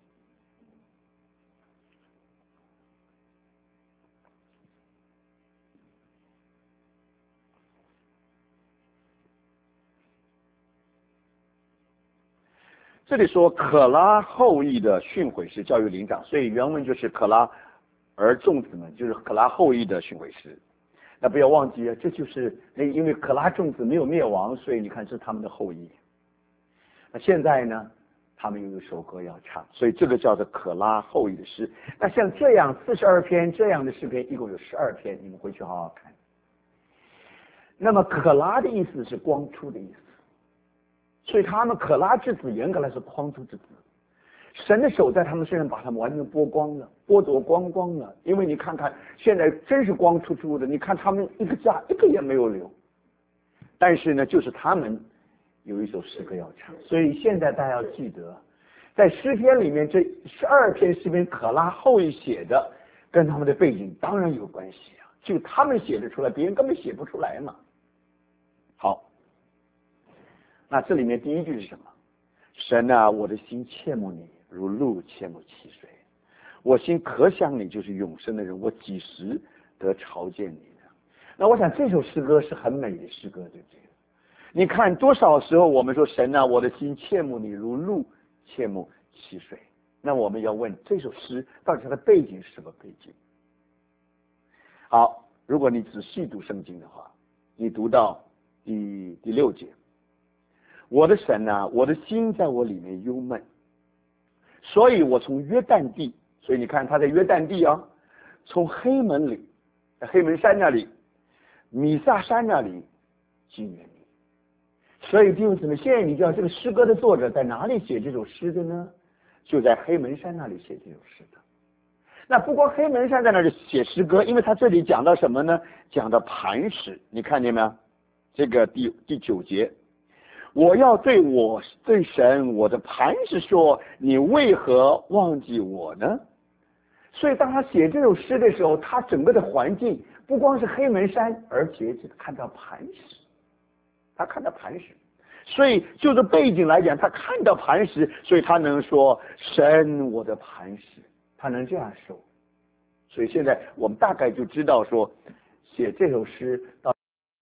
这里说可拉后裔的训诲师教育灵长，所以原文就是可拉众子们，就是可拉后裔的训诲师。那不要忘记，这就是因为可拉众子没有灭亡，所以你看是他们的后裔。那现在呢，他们有一首歌要唱，所以这个叫做可拉后裔的诗。那像这样42篇这样的诗篇，一共有12篇，你们回去好好看。那么可拉的意思是光出的意思。所以他们可拉之子严格来说光出之子，神的手在他们身上把他们完全剥光了，剥夺光了。因为你看看现在真是光出出的，你看他们一个家一个也没有留。但是呢，就是他们有一首诗歌要唱，所以现在大家要记得，在诗篇里面这12篇诗篇可拉后裔写的，跟他们的背景当然有关系啊，就他们写得出来，别人根本写不出来嘛。好。那这里面第一句是什么？神啊，我的心切慕你，如鹿切慕溪水。我心可想你，就是永生的人，我几时得朝见你呢？那我想这首诗歌是很美的诗歌，对不对？你看多少时候我们说神啊，我的心切慕你，如鹿切慕溪水。那我们要问这首诗到底它的背景是什么背景？好，如果你仔细读圣经的话，你读到第6节。我的神啊，我的心在我里面忧闷，所以我从约旦地，所以你看他在约旦地啊，从黑门里，黑门山那里，米萨山那里纪念你。所以弟兄姊妹，现在你知道这个诗歌的作者在哪里写这首诗的呢？就在黑门山那里写这首诗的。那不光黑门山在那里写诗歌，因为他这里讲到什么呢？讲到磐石，你看见没有？这个第9节。我要对神我的磐石说，你为何忘记我呢？所以当他写这首诗的时候，他整个的环境不光是黑门山，而且是看到磐石，他看到磐石。所以就是背景来讲，他看到磐石，所以他能说神我的磐石，他能这样说。所以现在我们大概就知道说写这首诗到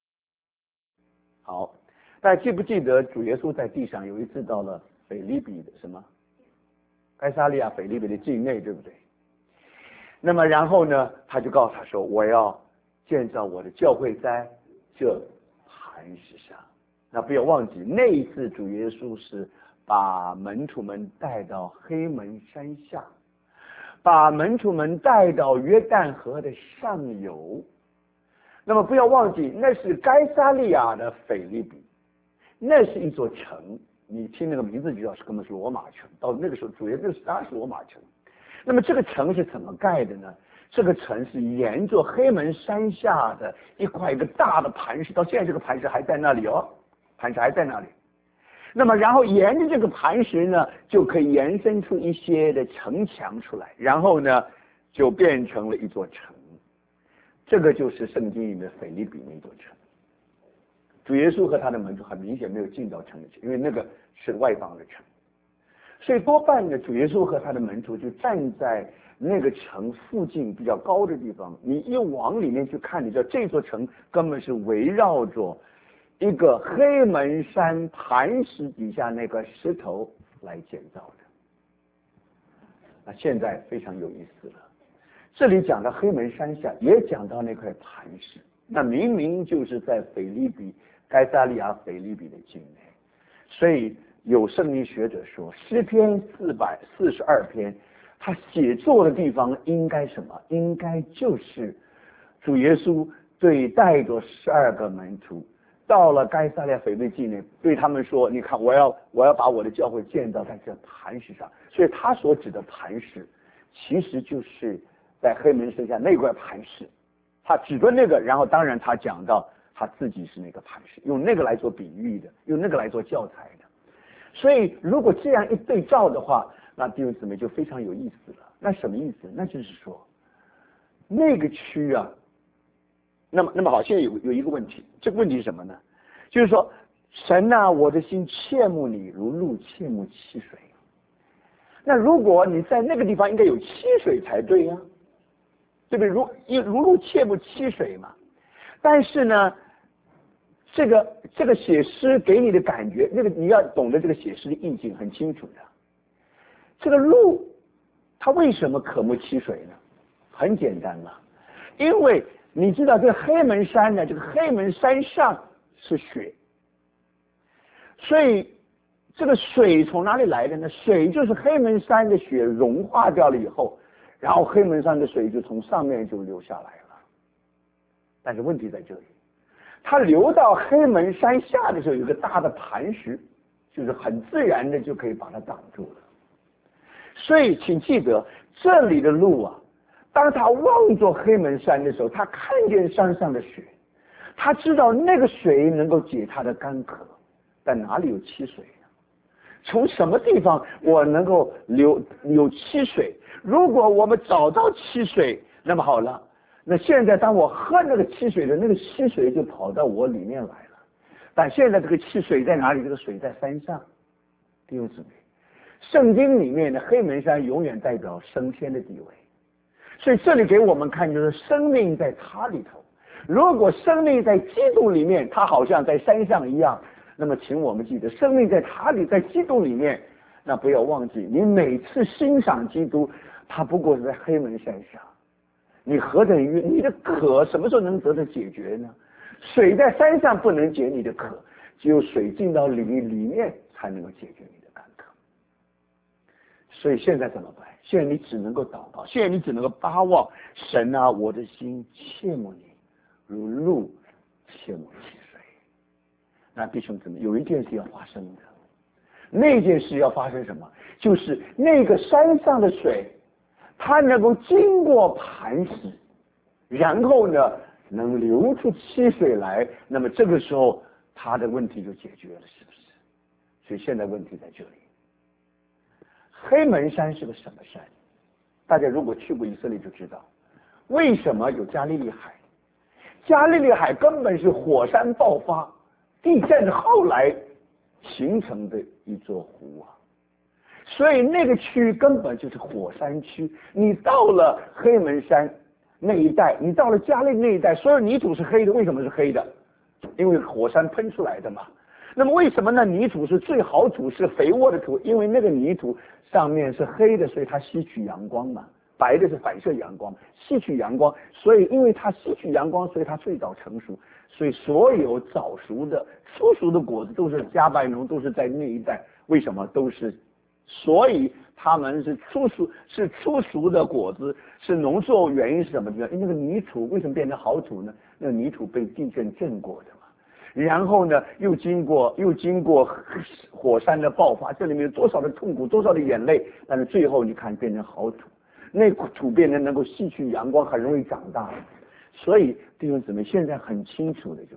好。大家记不记得主耶稣在地上有一次到了腓立比的什么该撒利亚腓立比的境内，对不对？那么然后呢，他就告诉他说，我要建造我的教会在这磐石上。那不要忘记，那一次主耶稣是把门徒们带到黑门山下，把门徒们带到约旦河的上游。那么不要忘记，那是该撒利亚的腓立比，那是一座城，你听那个名字就知道是根本是罗马城。到那个时候，主耶稣当然是罗马城。那么这个城是怎么盖的呢？这个城是沿着黑门山下的一个大的磐石，到现在这个磐石还在那里哦，磐石还在那里。那么然后沿着这个磐石呢，就可以延伸出一些的城墙出来，然后呢就变成了一座城。这个就是圣经里面腓立比那座城。主耶稣和他的门徒很明显没有进到城里去，因为那个是外邦的城，所以多半呢，主耶稣和他的门徒就站在那个城附近比较高的地方。你一往里面去看，你知道这座城根本是围绕着一个黑门山磐石底下那块石头来建造的。 那现在非常有意思了，这里讲到黑门山下，也讲到那块磐石，那明明就是在该撒利亚腓立比的境内。所以有圣经学者说，诗篇442篇，他写作的地方应该什么？应该就是主耶稣对带着12个门徒到了该撒利亚腓立比境内，对他们说：“你看，我要把我的教会建造在这磐石上。”所以他所指的磐石，其实就是在黑门山下那块磐石。他指着那个，然后当然他讲到他自己是那个磐石，用那个来做比喻的，用那个来做教材的。所以如果这样一对照的话，那弟兄姊妹就非常有意思了。那什么意思？那就是说，那个区啊，那么好，现在有一个问题，这个问题是什么呢？就是说，神啊，我的心切慕你，如鹿切慕溪水。那如果你在那个地方应该有溪水才对呀，对不对？如鹿切慕溪水嘛。但是呢，这个写诗给你的感觉，你要懂得这个写诗的意境很清楚的。这个鹿，它为什么渴慕溪水呢？很简单嘛，因为你知道这个黑门山呢，这个黑门山上是雪，所以这个水从哪里来的呢？水就是黑门山的雪融化掉了以后，然后黑门山的水就从上面就流下来了。但是问题在这里，它流到黑门山下的时候，有个大的磐石，就是很自然的就可以把它挡住了。所以请记得，这里的鹿啊，当他望着黑门山的时候，他看见山上的雪，他知道那个水能够解他的干渴，但哪里有溪水呢？从什么地方我能够有溪水？如果我们找到溪水，那么好了，那现在当我喝那个溪水的那个溪水就跑到我里面来了。但现在这个溪水在哪里？这个水在山上。弟兄姊妹，圣经里面的黑门山永远代表升天的地位，所以这里给我们看就是生命在它里头。如果生命在基督里面，它好像在山上一样，那么请我们记得，生命在它里，在基督里面，那不要忘记，你每次欣赏基督，它不过是在黑门山上。你何等于你的渴什么时候能得到解决呢？水在山上不能解你的渴，只有水进到里面才能够解决你的干渴。所以现在怎么办？现在你只能够祷告，现在你只能够巴望神啊，我的心切慕你，如鹿切慕溪水。那弟兄姊妹，有一件事要发生的，那件事要发生什么？就是那个山上的水，它能够经过磐石，然后呢能流出溪水来，那么这个时候他的问题就解决了，是不是？所以现在问题在这里。黑门山是个什么山？大家如果去过以色列就知道，为什么有加利利海？加利利海根本是火山爆发、地震后来形成的一座湖啊，所以那个区域根本就是火山区。你到了黑门山那一带，你到了加利那一带，所有泥土是黑的。为什么是黑的？因为火山喷出来的嘛。那么为什么呢？泥土是最好土，是肥沃的土，因为那个泥土上面是黑的，所以它吸取阳光嘛。白的是反射阳光，吸取阳光，所以因为它吸取阳光，所以它最早成熟。所以所有早熟的、初熟的果子都是加白农，都是在那一带。为什么？都是，所以他们是初熟的果子，是农作物。原因是什么？因为那个泥土为什么变成好土呢？那个泥土被地震震过的嘛。然后呢，又经过火山的爆发，这里面有多少的痛苦，多少的眼泪，但是最后你看变成好土，那土变成能够吸取阳光，很容易长大。所以弟兄姊妹，现在很清楚的就是，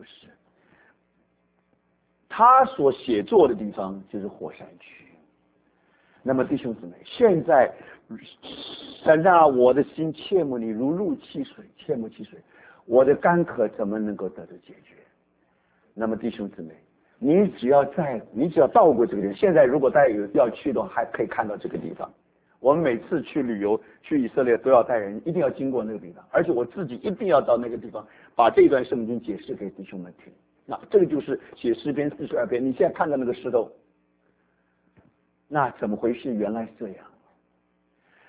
他所写作的地方就是火山区。那么弟兄姊妹，现在神啊，我的心切慕你，如鹿泣水，切慕溪水，我的干渴怎么能够得到解决？那么弟兄姊妹，你只要到过这个地方，现在如果大家要去的话，还可以看到这个地方。我们每次去旅游去以色列都要带人，一定要经过那个地方，而且我自己一定要到那个地方把这段圣经解释给弟兄们听。那这个就是写诗篇42篇，你现在看到那个石头，那怎么回事？原来是这样。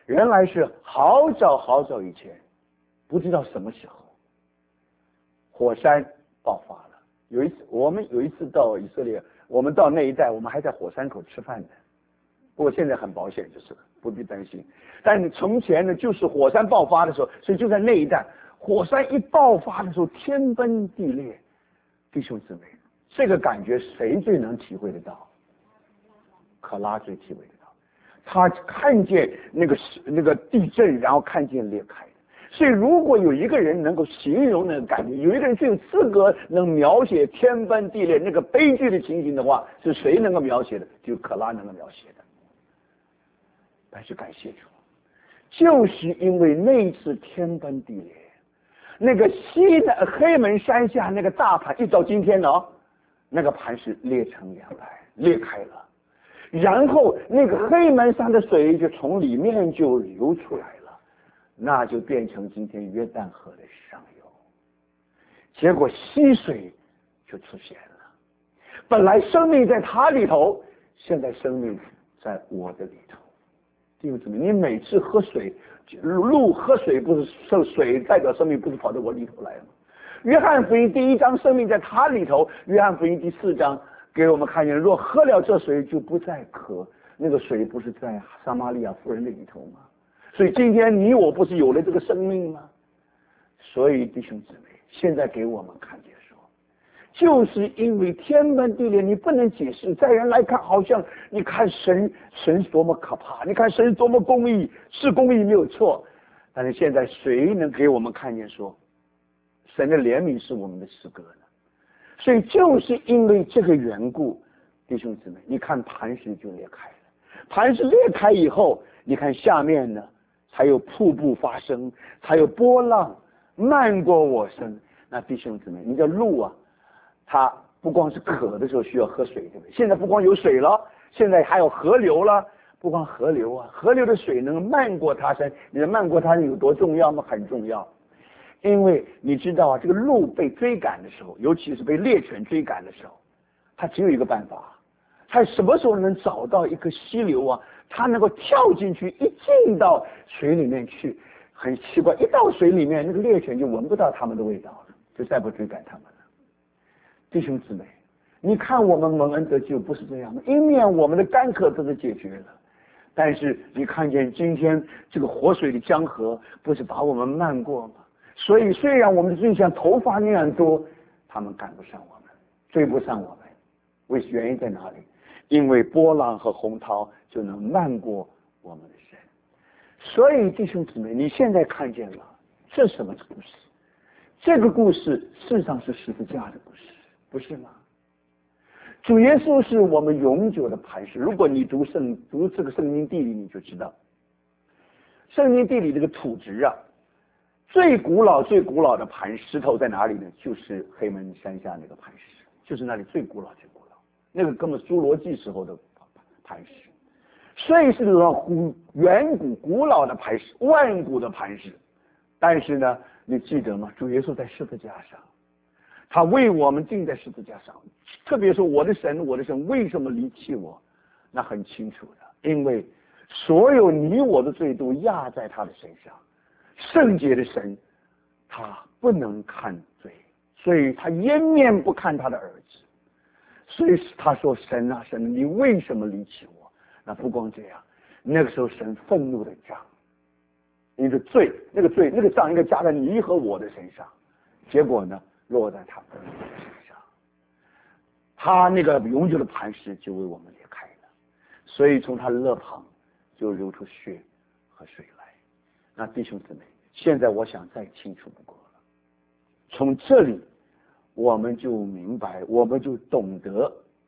原来是好早好早以前，不知道什么时候，火山爆发了。我们有一次到以色列，我们到那一带，我们还在火山口吃饭呢。不过现在很保险，就是了，不必担心。但是从前呢，就是火山爆发的时候，所以就在那一带，火山一爆发的时候，天崩地裂。弟兄姊妹，这个感觉谁最能体会得到？可拉最体会得到，他看见那个地震，然后看见裂开的。所以如果有一个人能够形容那个感觉，有一个人最有资格能描写天崩地裂那个悲剧的情形的话，是谁能够描写的？就可拉能够描写的。但是感谢主，就是因为那一次天崩地裂，那个西的黑门山下那个大盘，一到今天呢，那个盘是裂成两半，裂开了，然后那个黑门山的水就从里面就流出来了，那就变成今天约旦河的上游。结果溪水就出现了，本来生命在它里头，现在生命在我的里头。弟兄姊妹，你每次喝水，鹿喝水不是水代表生命，不是跑到我里头来了吗？约翰福音第1章，生命在它里头。约翰福音第4章给我们看见，若喝了这水，就不再渴。那个水不是在撒玛利亚妇人的里头吗？所以今天你我不是有了这个生命吗？所以弟兄姊妹，现在给我们看见说，就是因为天崩地裂，你不能解释，在人来看好像你看神多么可怕，你看神多么公义，是公义没有错，但是现在谁能给我们看见说神的怜悯是我们的诗歌呢？所以就是因为这个缘故，弟兄姊妹，你看磐石就裂开了，磐石裂开以后，你看下面呢才有瀑布发生，才有波浪漫过我身。那弟兄姊妹，你的路啊，它不光是渴的时候需要喝水，对不对？现在不光有水了，现在还有河流了。不光河流啊，河流的水能漫过它身，你的漫过它身有多重要吗？很重要。因为你知道啊，这个鹿被追赶的时候，尤其是被猎犬追赶的时候，它只有一个办法，它什么时候能找到一个溪流啊？它能够跳进去，一进到水里面去，很奇怪，一到水里面，那个猎犬就闻不到它们的味道了，就再不追赶它们了。弟兄姊妹，你看我们蒙恩得救不是这样的，一面我们的干渴都是解决了，但是你看见今天这个活水的江河不是把我们漫过吗？所以虽然我们的罪像头发那样多，他们赶不上我们，追不上我们。原因在哪里？因为波浪和洪涛就能漫过我们的身。所以弟兄姊妹，你现在看见了，这是什么故事？这个故事事实上是十字架的故事，不是吗？主耶稣是我们永久的磐石。如果你读这个圣经地理，你就知道，圣经地理这个土质啊，最古老的石头在哪里呢？就是黑门山下那个磐石，就是那里最古老，那个根本侏罗纪时候的磐石，所以是远古古老的磐石，万古的磐石。但是呢，你记得吗？主耶稣在十字架上，他为我们钉在十字架上。特别说我的神为什么离弃我？那很清楚的，因为所有你我的罪都压在他的身上。圣洁的神他不能看罪，所以他颜面不看他的儿子。所以他说，神啊神，你为什么离弃我？那不光这样，那个时候神愤怒的杖，你的罪那个杖应该加在你和我的身上，结果呢落在他儿子的身上，他那个永久的磐石就为我们裂开了，所以从他肋旁就流出血和水来。那弟兄姊妹，现在我想再清楚不过了。从这里我们就明白，我们就懂得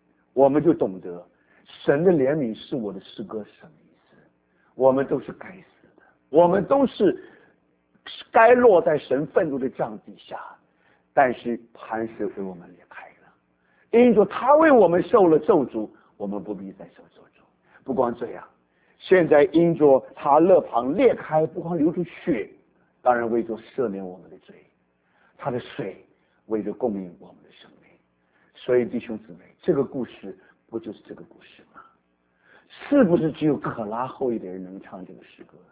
神的怜悯是我的诗歌是什么意思。我们都是该死的，我们都是该落在神愤怒的杖底下，但是磐石为我们裂开了，因着他为我们受了咒诅，我们不必再受咒诅。不光这样，现在因着他肋旁裂开，不光流出血，当然为着赦免我们的罪，他的水为着供应我们的生命。所以弟兄姊妹，这个故事不就是这个故事吗？是不是只有可拉后裔的人能唱这个诗歌？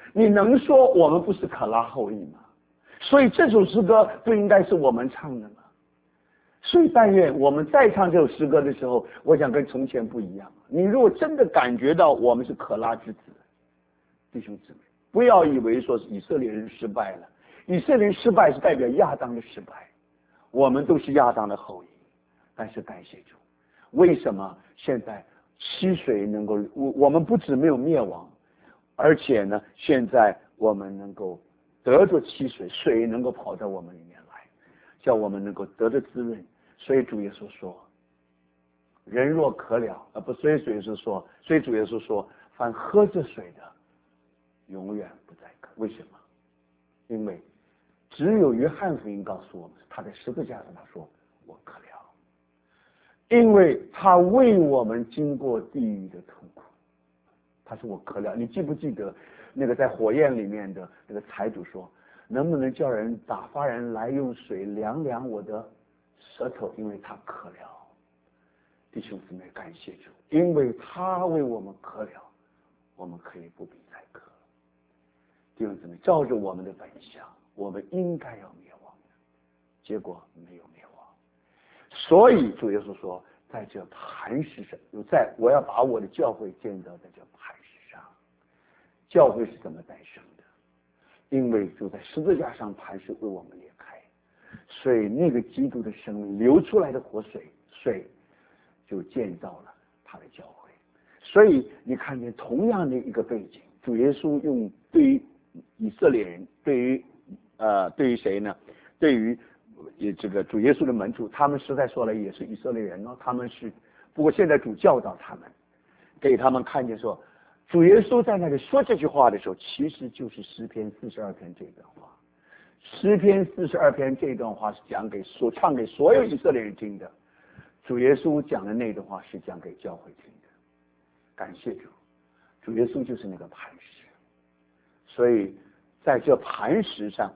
你能说我们不是可拉后裔吗？所以这首诗歌不应该是我们唱的吗？所以但愿我们再唱这首诗歌的时候，我想跟从前不一样。你如果真的感觉到我们是可拉之子，弟兄姊妹，不要以为说是以色列人失败了，以色列人失败是代表亚当的失败，我们都是亚当的后裔。但是感谢主，为什么现在溪水能够，我们不止没有灭亡，而且呢，现在我们能够得着溪水，水能够跑到我们里面来，叫我们能够得着滋润。所以主耶稣说，人若渴了，所以主耶稣说，凡喝这水的，永远不再渴。为什么？因为只有约翰福音告诉我们，他在十字架上他说我渴了，因为他为我们经过地狱的痛苦，他说我渴了。你记不记得那个在火焰里面的那个财主说，能不能叫人打发人来用水凉凉我的舌头，因为他渴了。弟兄姊妹，感谢主，因为他为我们渴了，我们可以不必再渴。弟兄姊妹，照着我们的本相，我们应该要灭亡的，结果没有灭亡。所以主耶稣说，在这磐石上，我要把我的教会建造在这磐石上。教会是怎么诞生的？因为就在十字架上，磐石为我们裂开，所以那个基督的生命流出来的活水就建造了他的教会。所以你看见同样的一个背景，主耶稣用对于以色列人，对于谁呢？对于这个主耶稣的门徒，他们实在说来也是以色列人哦，他们是，不过现在主教导他们，给他们看见说，主耶稣在那里说这句话的时候，其实就是诗篇42篇这段话。诗篇42篇这段话是唱给所有以色列人听的，主耶稣讲的那段话是讲给教会听的。感谢主，主耶稣就是那个磐石，所以在这磐石上，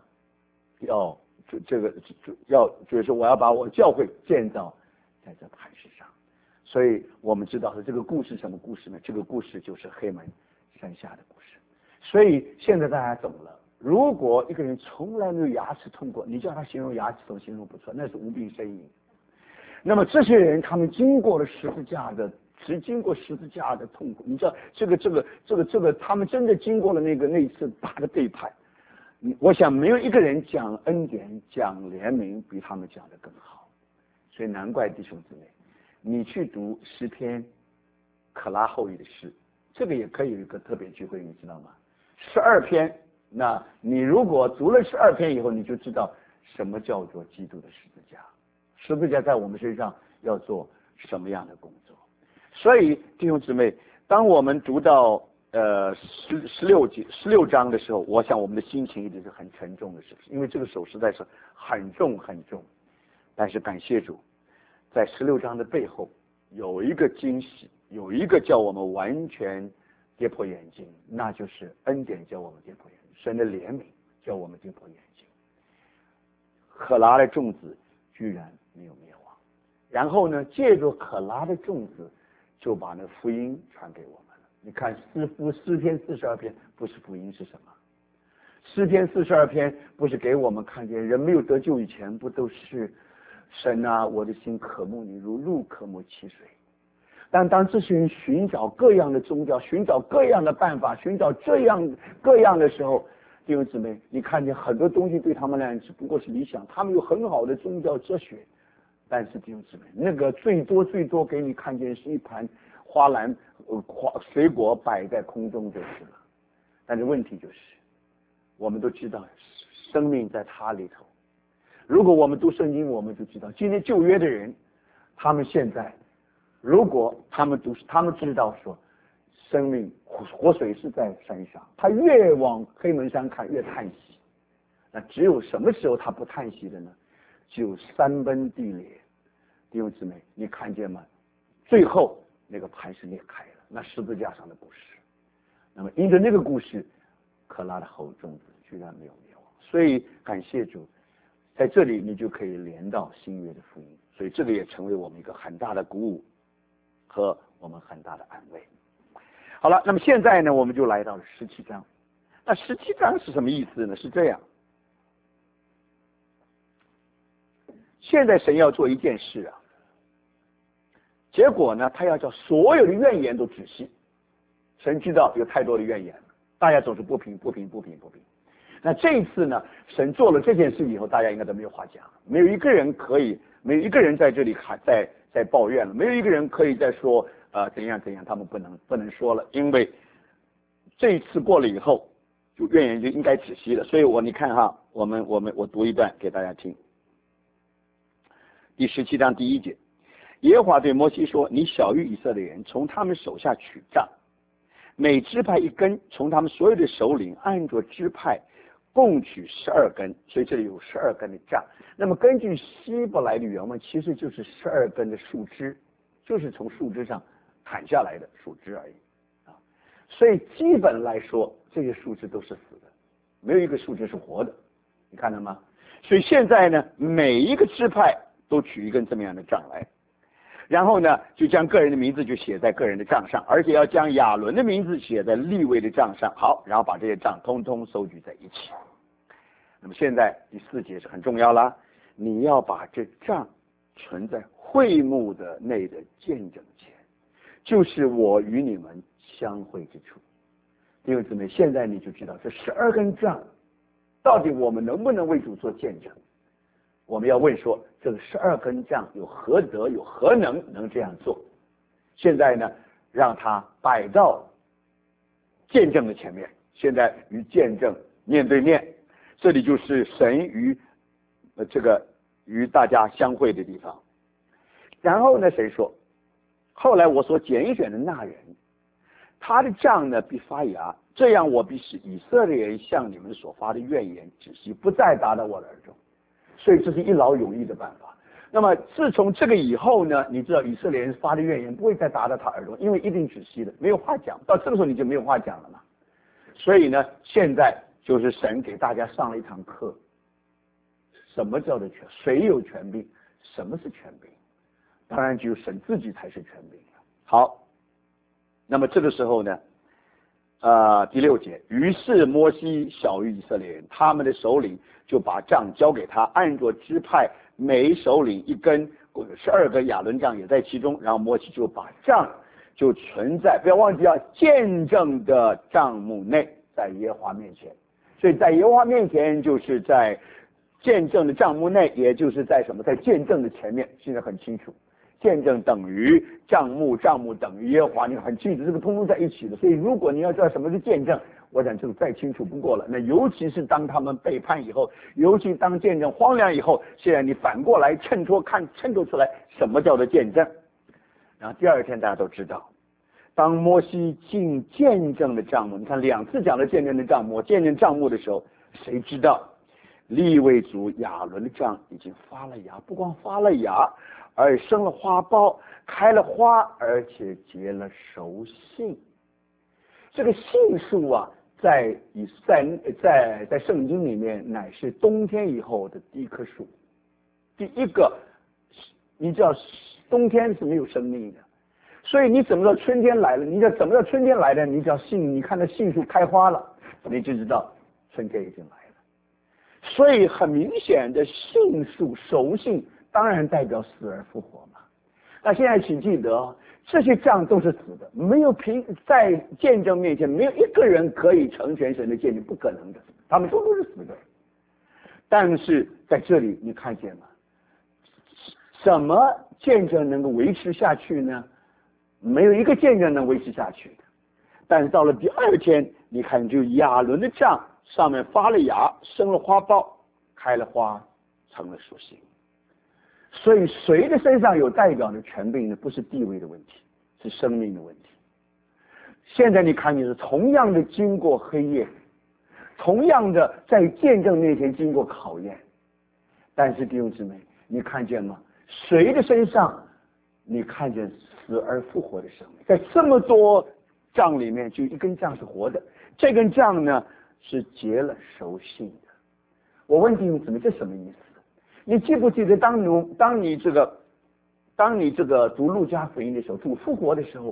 就是我要把我教会建造在这磐石上。所以我们知道的这个故事什么故事呢？这个故事就是黑门山下的故事。所以现在大家懂了，如果一个人从来没有牙齿痛过，你叫他形容牙齿痛形容不出，那是无病呻吟。那么这些人他们经过了十字架的痛苦，你知道这个他们真的经过了那一次大的背叛。我想没有一个人讲恩典讲怜悯比他们讲的更好。所以难怪弟兄姊妹，你去读诗篇可拉后裔的诗，这个也可以有一个特别聚会，你知道吗？12篇，那你如果读了12篇以后，你就知道什么叫做基督的十字架，十字架在我们身上要做什么样的工作。所以弟兄姊妹，当我们读到16章的时候，我想我们的心情一定是很沉重的，是不是？因为这个手实在是很重很重。但是感谢主，在16章的背后有一个惊喜，有一个叫我们完全跌破眼镜，那就是恩典叫我们跌破眼镜，神的怜悯叫我们跌破眼镜。可拉的种子居然没有灭亡，然后呢，借着可拉的种子，就把那福音传给我们了。你看诗篇42篇不是福音是什么？诗篇42篇不是给我们看见人没有得救以前不都是神啊，我的心渴慕你如鹿渴慕溪水。但当这些人寻找各样的宗教，寻找各样的办法，寻找这样各样的时候，弟兄姊妹，你看见很多东西对他们来讲只不过是理想，他们有很好的宗教哲学，但是弟兄姊妹，那个最多给你看见是一盘花篮水果摆在空中就是了。但是问题就是，我们都知道生命在他里头。如果我们读圣经，我们就知道今天旧约的人，他们现在如果他们知道说生命活水是在山上，他越往黑门山看越叹息。那只有什么时候他不叹息的呢？只有山崩地裂。弟兄姊妹，你看见吗？最后那个磐石裂开了，那十字架上的故事。那么因着那个故事，可拉的后种子居然没有灭亡。所以感谢主，在这里你就可以连到新约的福音，所以这个也成为我们一个很大的鼓舞和我们很大的安慰。好了，那么现在呢，我们就来到了17章。 那17章是什么意思呢？是这样，现在神要做一件事啊，结果呢，他要叫所有的怨言都止息。神知道有太多的怨言，大家总是不平。那这一次呢，神做了这件事以后，大家应该都没有话讲，没有一个人在这里还在抱怨了，没有一个人可以再说怎样，他们不能说了，因为这一次过了以后，就怨言就应该止息了。所以你看哈，我读一段给大家听。第17章第1节，耶和华对摩西说：“你晓谕以色列人，从他们手下取杖，每支派一根，从他们所有的首领按着支派共取12根。”所以这里有12根的杖。那么根据希伯来的原文，其实就是12根的树枝，就是从树枝上砍下来的树枝而已啊。所以基本来说，这些树枝都是死的，没有一个树枝是活的，你看到吗？所以现在呢，每一个支派都取一根这么样的杖来，然后呢，就将个人的名字就写在个人的杖上，而且要将亚伦的名字写在利未的杖上。好，然后把这些杖通通收聚在一起。那么现在第4节是很重要啦，你要把这杖存在会幕的内的见证前，就是我与你们相会之处。弟兄姊妹，现在你就知道这12根杖到底我们能不能为主做见证。我们要问说，这个12根杖有何德有何能这样做？现在呢，让它摆到见证的前面，现在与见证面对面，这里就是神与与大家相会的地方。然后呢，谁说？后来我所拣选的那人，他的杖呢必发芽，这样我必使以色列人向你们所发的怨言止息，不再达到我的耳中。所以这是一劳永逸的办法。那么自从这个以后呢，你知道以色列人发的怨言不会再达到他耳中，因为一定止息的，没有话讲。到这个时候你就没有话讲了嘛。所以呢，现在就是神给大家上了一堂课，什么叫做权？谁有权柄？什么是权柄？当然只有神自己才是权柄。好，那么这个时候呢，第6节，于是摩西晓谕以色列人，他们的首领就把杖交给他，按着支派每首领一根，12根亚伦杖也在其中。然后摩西就把杖就存在，不要忘记要见证的帐幕内，在耶和华面前。所以在耶和华面前，就是在见证的帐幕内，也就是在什么？在见证的前面。现在很清楚，见证等于帐幕，帐幕等于耶和华，你很清楚，这个通通在一起的。所以如果你要知道什么是见证，我想这个再清楚不过了。那尤其是当他们背叛以后，尤其当见证荒凉以后，现在你反过来衬托出来什么叫做见证。然后第2天大家都知道，当摩西进见证的帐幕，你看2次讲的见证的帐幕，见证帐幕的时候，谁知道利未族亚伦的杖已经发了芽，不光发了芽，而生了花苞，开了花，而且结了熟杏。这个杏树啊，在圣经里面乃是冬天以后的第一棵树。第一个，你知道冬天是没有生命的，所以你怎么知道春天来了？你怎么知道春天来了？你只要你看到杏树开花了，你就知道春天已经来了。所以很明显的，杏树熟杏当然代表死而复活嘛。那现在请记得，这些杖都是死的，没有在见证面前，没有一个人可以成全神的见证，不可能的，他们都是死的。但是在这里你看见吗？什么见证能够维持下去呢？没有一个见证能维持下去的。但是到了第2天，你看就亚伦的杖上面发了芽，生了花苞，开了花，成了属性。所以谁的身上有代表的权柄呢？不是地位的问题，是生命的问题。现在你看见是同样的经过黑夜，同样的在见证面前经过考验，但是弟兄姊妹，你看见吗？谁的身上你看见死而复活的生命？在这么多杖里面，就一根杖是活的，这根杖呢是结了熟杏的。我问弟兄姊妹，这什么意思？你记不记得当你这个读路加福音的时候，主复活的时候，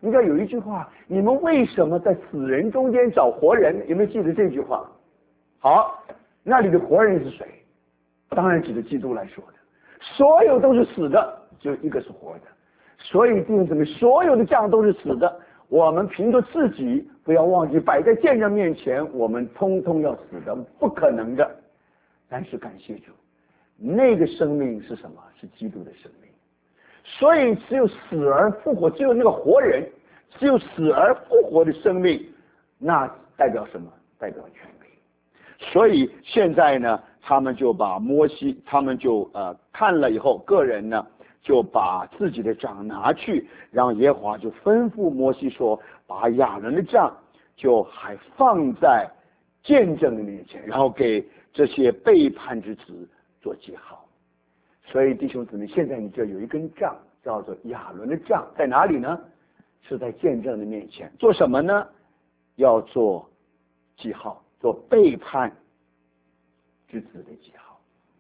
你知道有一句话，你们为什么在死人中间找活人？有没有记得这句话？好，那里的活人是谁？当然指着基督来说的。所有都是死的，只有一个是活的。所以弟兄姊妹，所有的这样都是死的。我们凭着自己，不要忘记摆在见证面前，我们通通要死的，不可能的。但是感谢主，那个生命是什么？是基督的生命。所以只有死而复活，只有那个活人，只有死而复活的生命，那代表什么？代表权柄。所以现在呢，他们就把摩西，他们就看了以后，个人呢就把自己的杖拿去，让耶和华就吩咐摩西说，把亚伦的杖就还放在见证的面前，然后给这些背叛之子做记号。所以弟兄姊妹，现在你这有一根杖，叫做亚伦的杖，在哪里呢？是在见证的面前。做什么呢？要做记号，做背叛之子的记号。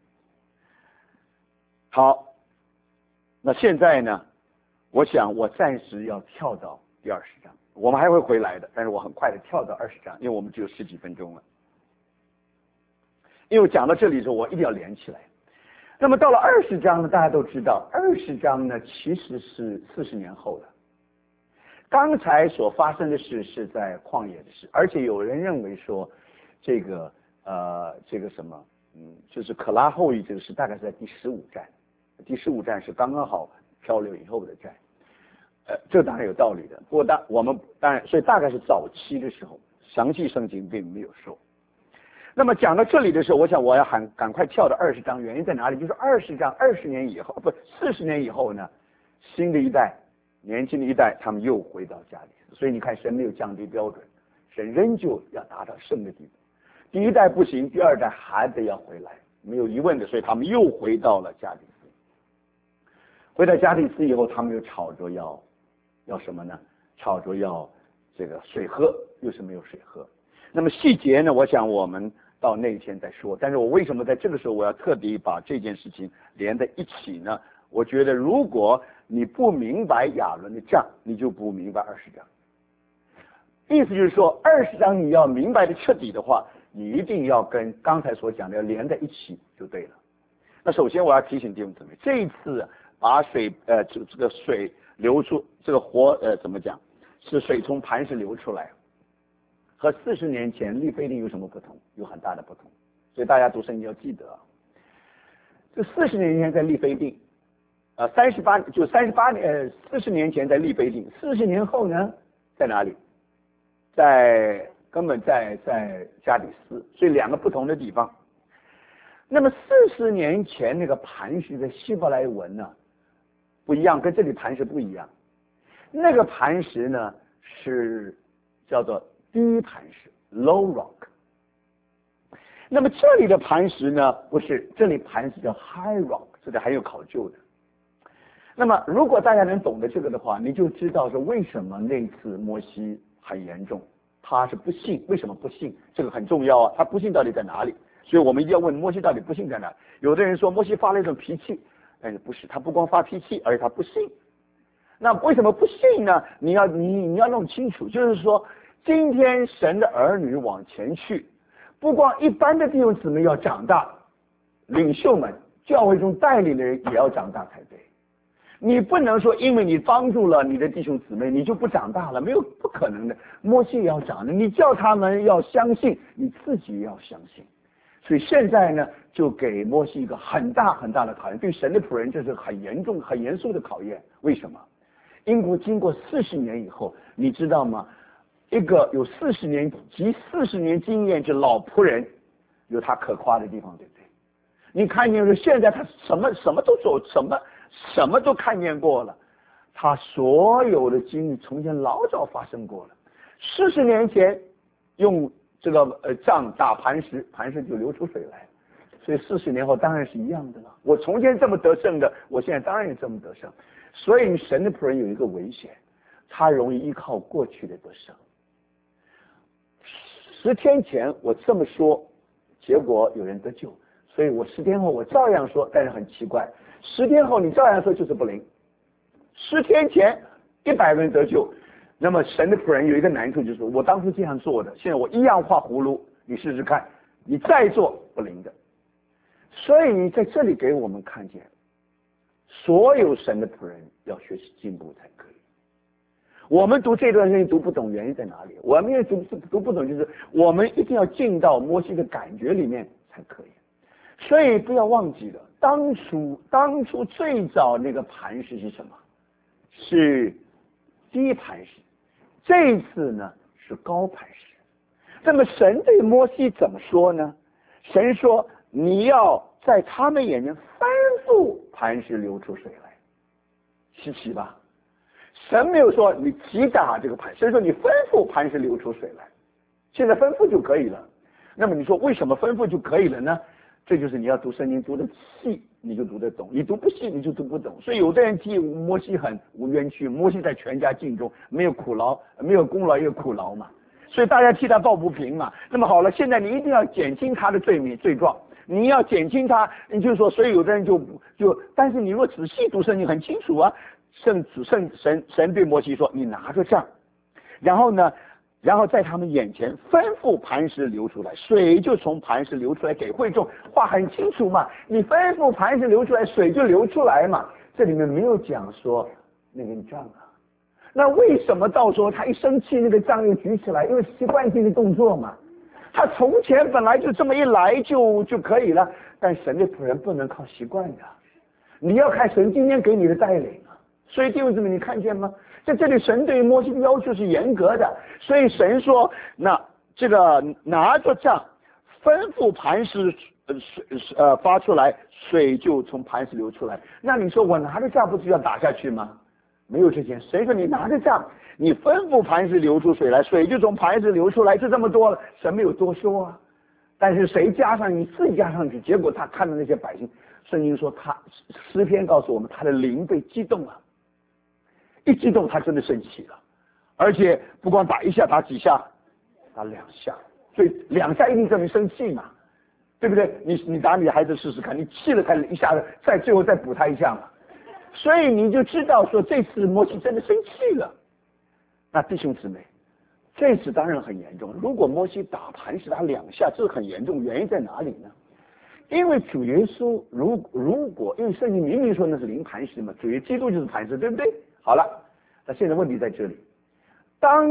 好，那现在呢，我想我暂时要跳到第20章，我们还会回来的，但是我很快的跳到20章，因为我们只有10几分钟了。因为讲到这里的时候，我一定要连起来。那么到了20章呢，大家都知道，20章呢其实是40年后了。刚才所发生的事是在旷野的事，而且有人认为说，这个什么，就是可拉后裔这个事大概是在第15站，第15站是刚刚好漂流以后的站，这当然有道理的。不过我们当然，所以大概是早期的时候，详细圣经并没有说。那么讲到这里的时候，我想我要赶快跳到20章，原因在哪里？就是20章20年以后，不40年以后呢，新的一代，年轻的一代，他们又回到家里。所以你看，神没有降低标准，神仍旧要达到圣的地步。第一代不行，第二代还得要回来，没有疑问的。所以他们又回到了加利斯。回到加利斯以后，他们又吵着要什么呢？吵着要这个水喝，又是没有水喝。那么细节呢，我想我们到那一天再说。但是我为什么在这个时候我要特地把这件事情连在一起呢？我觉得如果你不明白亚伦的杖，你就不明白20章。意思就是说，20章你要明白的彻底的话，你一定要跟刚才所讲的要连在一起就对了。那首先我要提醒弟兄姊妹，这一次把水这个水流出，这个活怎么讲？是水从磐石流出来。和40年前利非定有什么不同？有很大的不同，所以大家读圣经要记得。这40年前在利非定，40年前在利非定，40年后呢，在哪里？根本在加里斯，所以两个不同的地方。那么40年前那个磐石的希伯来文呢不一样，跟这里磐石不一样。那个磐石呢是叫做低磐石 low rock， 那么这里的磐石呢不是，这里磐石叫 high rock， 这里还有考究的。那么如果大家能懂得这个的话，你就知道说为什么那次摩西很严重，他是不信。为什么不信？这个很重要啊，他不信到底在哪里？所以我们一定要问摩西到底不信在哪里。有的人说摩西发了一种脾气，但是不是，他不光发脾气，而且他不信。那为什么不信呢？你要弄清楚，就是说今天神的儿女往前去，不光一般的弟兄姊妹要长大，领袖们教会中带领的人也要长大才对。你不能说因为你帮助了你的弟兄姊妹，你就不长大了，不可能的。摩西也要长的，你叫他们要相信，你自己也要相信。所以现在呢，就给摩西一个很大很大的考验，对神的仆人这是很严重、很严肃的考验。为什么？因为经过40年以后，你知道吗？一个有40年经验这老仆人，有他可夸的地方，对不对？你看见说现在他什么都做，什么都看见过了，他所有的经历从前老早发生过了。40年前用这个杖打磐石，磐石就流出水来，所以40年后当然是一样的了。我从前这么得胜的，我现在当然也这么得胜。所以神的仆人有一个危险，他容易依靠过去的得胜。10天前我这么说，结果有人得救，所以我10天后我照样说，但是很奇怪，10天后你照样说就是不灵。10天前100个人得救那么神的仆人有一个难处，就是我当初这样做的，现在我一样画葫芦，你试试看，你再做不灵的。所以在这里给我们看见，所有神的仆人要学习进步才可以。我们读这段圣经读不懂，原因在哪里？我们也读不懂，就是我们一定要进到摩西的感觉里面才可以。所以不要忘记了，当初最早那个磐石是什么？是低磐石。这一次呢是高磐石。那么神对摩西怎么说呢？神说你要在他们眼前吩咐磐石流出水来。稀奇吧？神没有说你击打这个磐石，神说你吩咐磐石流出水来。现在吩咐就可以了。那么你说为什么吩咐就可以了呢？这就是你要读圣经读得细，你就读得懂；你读不细，你就读不懂。所以有的人替摩西很无冤屈，摩西在全家尽忠，没有苦劳，没有功劳也有苦劳嘛。所以大家替他抱不平嘛。那么好了，现在你一定要减轻他的罪状，你要减轻他，你就说，所以有的人但是你若仔细读圣经很清楚啊，神对摩西说，你拿着杖，然后在他们眼前吩咐磐石流出来，水就从磐石流出来给会众，话很清楚嘛，你吩咐磐石流出来，水就流出来嘛。这里面没有讲说那根杖啊，那为什么到时候他一生气那个杖又举起来？因为习惯性的动作嘛，他从前本来就这么一来就可以了，但神的仆人不能靠习惯的，你要看神今天给你的带领啊。所以弟兄姊妹，你看见吗？在这里神对于摩西的要求是严格的，所以神说，那这个拿着杖吩咐磐石发出来，水就从磐石流出来。那你说我拿着杖不是要打下去吗？没有这件事。谁说你拿着杖，你吩咐磐石流出水来，水就从磐石流出来，就这么多了，神没有多说啊。但是谁加上你自己加上去，结果他看到那些百姓，圣经说诗篇告诉我们，他的灵被激动了。一激动他真的生气了，而且不光打一下打几下，打两下，所以两下一定证明生气嘛，对不对？你打你孩子试试看，你气了他一下子，最后再补他一下嘛，所以你就知道说这次摩西真的生气了。那弟兄姊妹，这次当然很严重，如果摩西打磐石打两下，这很严重，原因在哪里呢？因为主耶稣如果因为圣经明明说那是灵磐石嘛，主耶稣基督就是磐石，对不对？好了，那现在问题在这里，当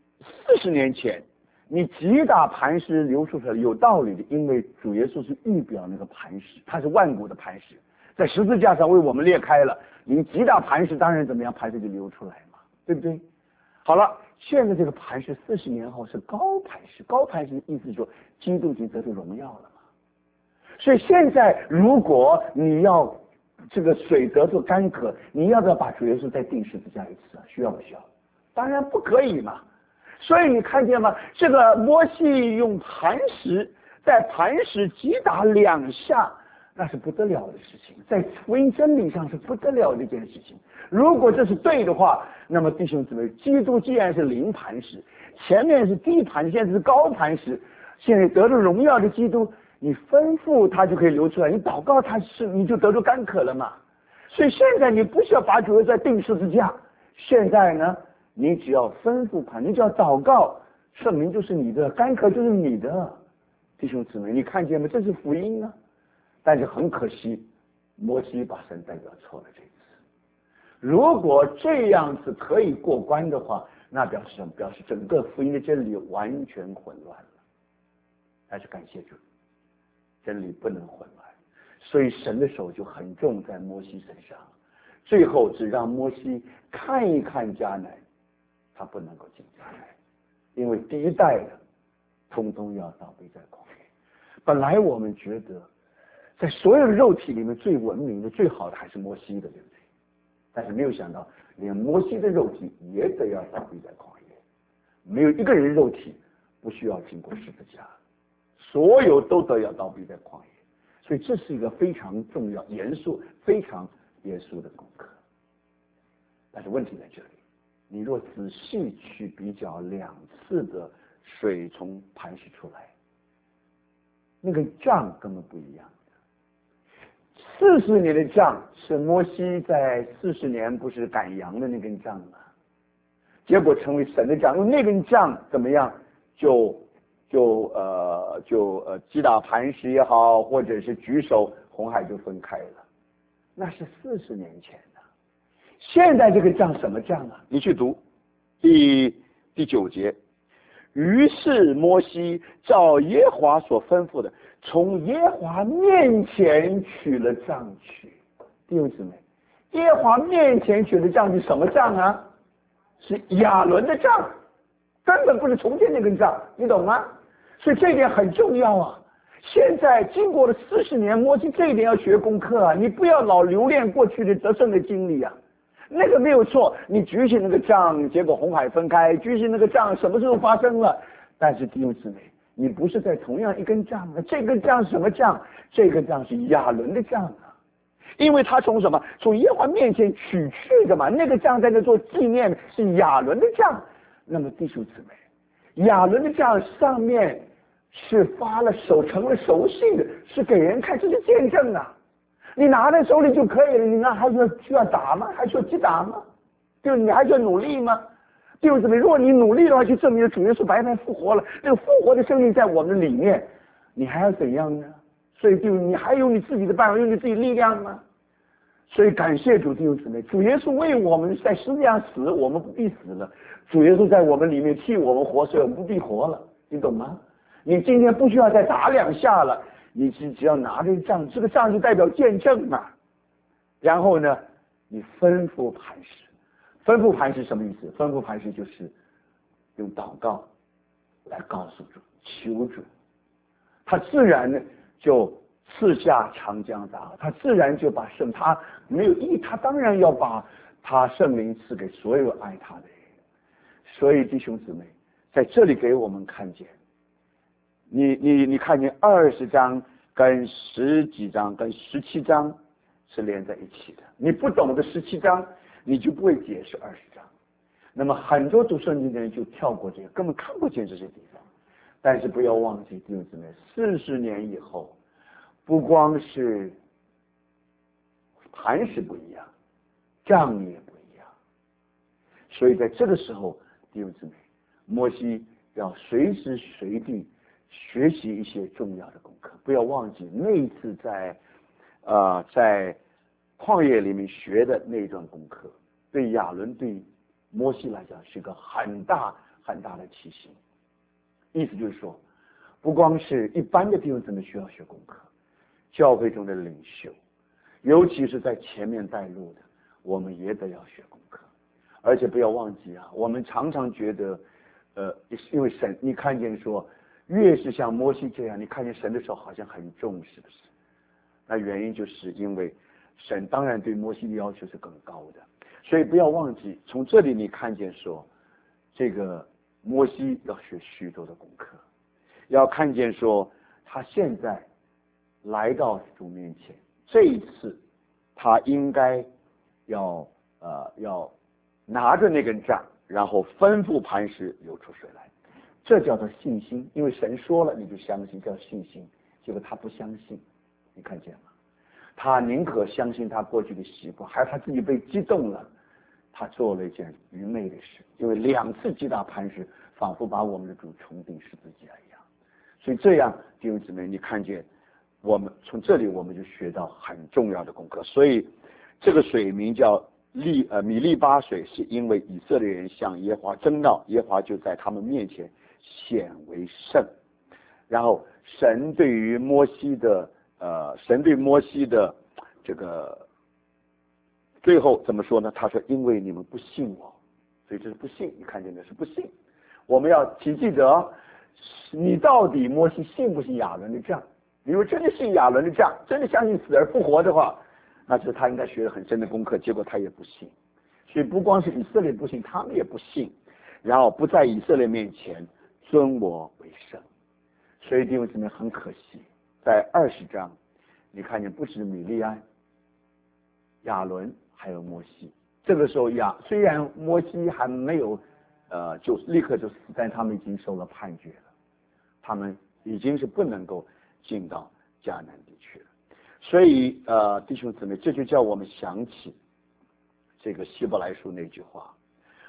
40年前你击打磐石流出来有道理的，因为主耶稣是预表那个磐石，他是万古的磐石，在十字架上为我们裂开了，你击打磐石当然怎么样，磐石就流出来嘛，对不对？好了，现在这个磐石40年后是高磐石，高磐石的意思说基督已经得到荣耀了嘛。所以现在如果你要这个水得做干渴，你要不要把主耶稣再钉十字架一次啊？需要不需要？当然不可以嘛。所以你看见吗？这个摩西用磐石在磐石击打2下，那是不得了的事情，在福音真理上是不得了的一件事情。如果这是对的话，那么弟兄姊妹，基督既然是灵磐石，前面是低磐石，现在是高磐石，现在得了荣耀的基督，你吩咐他就可以流出来，你祷告他你就得着干渴了嘛。所以现在你不需要把主耶稣再钉十字架，现在呢，你只要吩咐他，你只要祷告，圣灵就是你的，干渴就是你的。弟兄姊妹，你看见吗？这是福音啊！但是很可惜，摩西把神代表错了这一次。如果这样子可以过关的话，那表示什么？表示整个福音的真理完全混乱了。还是感谢主，真理不能混乱，所以神的手就很重在摩西身上，最后只让摩西看一看迦南，他不能够进迦南，因为第一代的通通要倒闭在旷野。本来我们觉得在所有的肉体里面最文明的最好的还是摩西的，对不对？但是没有想到连摩西的肉体也得要倒闭在旷野，没有一个人肉体不需要经过十字架，所有都得要倒闭在旷野。所以这是一个非常重要严肃非常严肃的功课。但是问题在这里，你若仔细去比较2次的水从磐石出来，那个杖根本不一样的。40年的杖是摩西在40年不是赶羊的那根杖吗？ 结果成为神的杖，因为那根杖怎么样，击打磐石也好，或者是举手，红海就分开了。那是40年前的。现在这个杖什么杖啊？你去读第9节。于是摩西照耶和华所吩咐的，从耶和华面前取了杖去。弟兄姊妹，耶和华面前取的杖是什么杖啊？是亚伦的杖，根本不是重建那根杖，你懂吗？所以这一点很重要啊。现在经过了40年，摩西这一点要学功课啊！你不要老留恋过去的得胜的经历啊。那个没有错，你举起那个杖，结果红海分开，举起那个杖，什么时候发生了？但是弟兄姊妹，你不是在同样一根杖啊，这根杖是什么杖？这根杖是亚伦的杖啊，因为他从什么？从耶和华面前取去的嘛，那个杖在那做纪念，是亚伦的杖。那么弟兄姊妹，亚伦的杖上面是发了手，成了手信的，是给人看，这是见证啊。你拿在手里就可以了，你那还需要打吗？还需要击打吗？就你还需要努力吗？弟兄姊妹，如果你努力的话，就证明主耶稣白白复活了，这个复活的生命在我们里面，你还要怎样呢？所以就你还有你自己的办法，有你自己力量吗？所以感谢主，弟兄姊妹，主耶稣为我们在十字架死，我们不必死了；主耶稣在我们里面替我们活，所以我们不必活了，你懂吗？你今天不需要再打2下了。你只要拿着杖，这个杖就代表见证嘛。然后呢，你吩咐磐石，吩咐磐石什么意思？吩咐磐石就是用祷告来告诉主，求主，他自然呢就赐下长江大河，他自然就把他没有意，他当然要把他圣灵赐给所有爱他的人。所以弟兄姊妹，在这里给我们看见。你看见20章跟10几章跟17章是连在一起的。你不懂得17章，你就不会解释20章。那么很多读圣经的人就跳过这个，根本看不见这些地方。但是不要忘记，弟兄姊妹，40年以后，不光是磐石不一样，杖也不一样。所以在这个时候，弟兄姊妹，摩西要随时随地学习一些重要的功课，不要忘记那一次在旷野里面学的那一段功课，对亚伦对摩西来讲是个很大很大的提醒。意思就是说，不光是一般的弟兄姊妹需要学功课，教会中的领袖，尤其是在前面带路的，我们也得要学功课。而且不要忘记啊，我们常常觉得因为神，你看见说越是像摩西这样，你看见神的手好像很重，是不是？那原因就是因为神当然对摩西的要求是更高的，所以不要忘记，从这里你看见说，这个摩西要学许多的功课，要看见说他现在来到主面前，这一次他应该要拿着那根杖，然后吩咐磐石流出水来。这叫做信心，因为神说了你就相信，叫信心。结果他不相信，你看见吗？他宁可相信他过去的习惯，还有他自己被激动了，他做了一件愚昧的事，因为2次击打磐石，仿佛把我们的主重钉十字架一样。所以这样弟兄姊妹，你看见我们从这里我们就学到很重要的功课。所以这个水名叫米利巴水，是因为以色列人向耶和华争闹，耶和华就在他们面前显为圣。然后神对摩西的这个最后怎么说呢？他说因为你们不信我，所以这是不信，你看见的是不信。我们要记得，你到底摩西信不信亚伦的杖？如果真的信亚伦的杖，真的相信死而复活的话，那是他应该学了很深的功课，结果他也不信。所以不光是以色列不信，他们也不信，然后不在以色列面前尊我为圣。所以弟兄姊妹很可惜，在20章你看见不止米利安、亚伦还有摩西。这个时候虽然摩西还没有就立刻就死，但他们已经受了判决了，他们已经是不能够进到迦南地区了。所以弟兄姊妹，这就叫我们想起这个希伯来书那句话，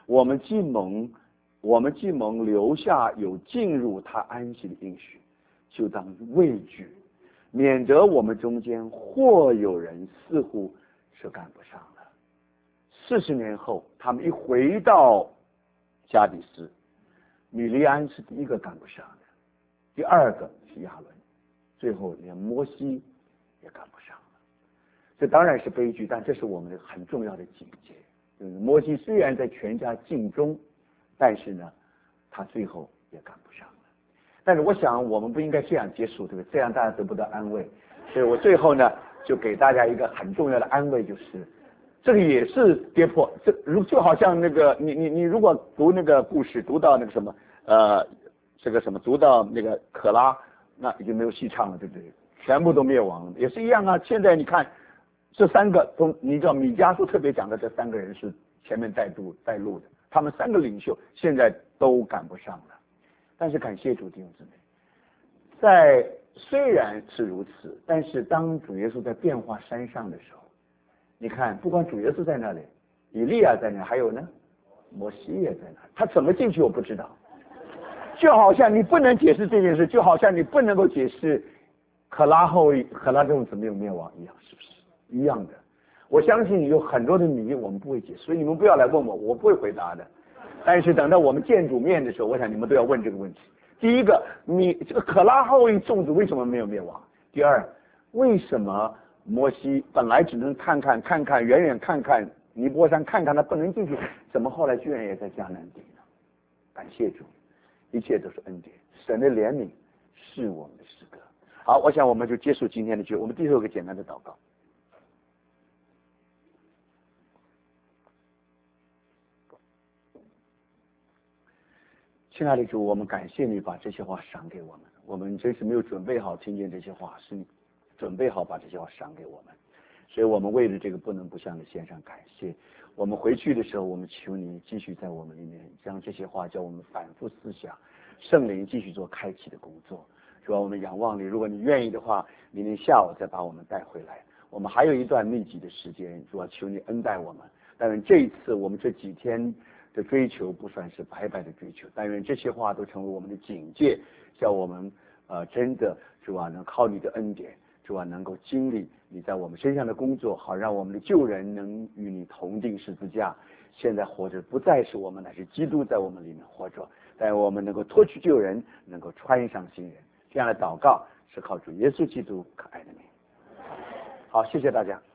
我们既蒙留下有进入他安息的应许，就当畏惧，免得我们中间或有人似乎是赶不上了。40年后，他们一回到加底斯，米利安是第一个赶不上的，第二个是亚伦，最后连摩西也赶不上了。这当然是悲剧，但这是我们很重要的警戒。就是摩西虽然在全家尽忠，但是呢，他最后也赶不上了。但是我想我们不应该这样结束，对不对？这样大家得不到安慰。所以我最后呢，就给大家一个很重要的安慰，就是这个也是跌破。就好像那个你如果读那个故事，读到那个什么这个什么，读到那个可拉，那已经没有戏唱了，对不对？全部都灭亡了，也是一样啊。现在你看这3个都，你知道米迦书特别讲的，这3个人是前面带路的，他们3个领袖现在都赶不上了。但是感谢主弟兄姊妹，虽然是如此，但是当主耶稣在变化山上的时候，你看不光主耶稣在那里，以利亚在那，还有呢摩西也在那，他怎么进去我不知道。就好像你不能解释这件事，就好像你不能够解释可拉众子没有灭亡一样，是不是一样的？我相信有很多的谜我们不会解释，所以你们不要来问我，我不会回答的。但是等到我们见主面的时候，我想你们都要问这个问题。第一个，这个可拉后裔众子为什么没有灭亡？第二，为什么摩西本来只能看看远远看看尼泊山看看，他不能进去，怎么后来居然也在迦南地呢？感谢主，一切都是恩典，神的怜悯是我们的诗歌。好，我想我们就结束今天的聚会，我们最后一个简单的祷告。亲爱的主，我们感谢你把这些话赏给我们，我们真是没有准备好听见这些话，是你准备好把这些话赏给我们，所以我们为了这个不能不向你献上感谢。我们回去的时候，我们求你继续在我们里面将这些话叫我们反复思想，圣灵继续做开启的工作。主要我们仰望你，如果你愿意的话，明天下午再把我们带回来。我们还有一段密集的时间，主要求你恩待我们。但是这一次我们这几天的追求不算是白白的追求，但愿这些话都成为我们的警戒，叫我们真的主啊能靠你的恩典，主啊能够经历你在我们身上的工作，好让我们的旧人能与你同定十字架。现在活着不再是我们，乃是基督在我们里面活着，但我们能够脱去旧人，能够穿上新人。这样的祷告是靠主耶稣基督可爱的名。好，谢谢大家。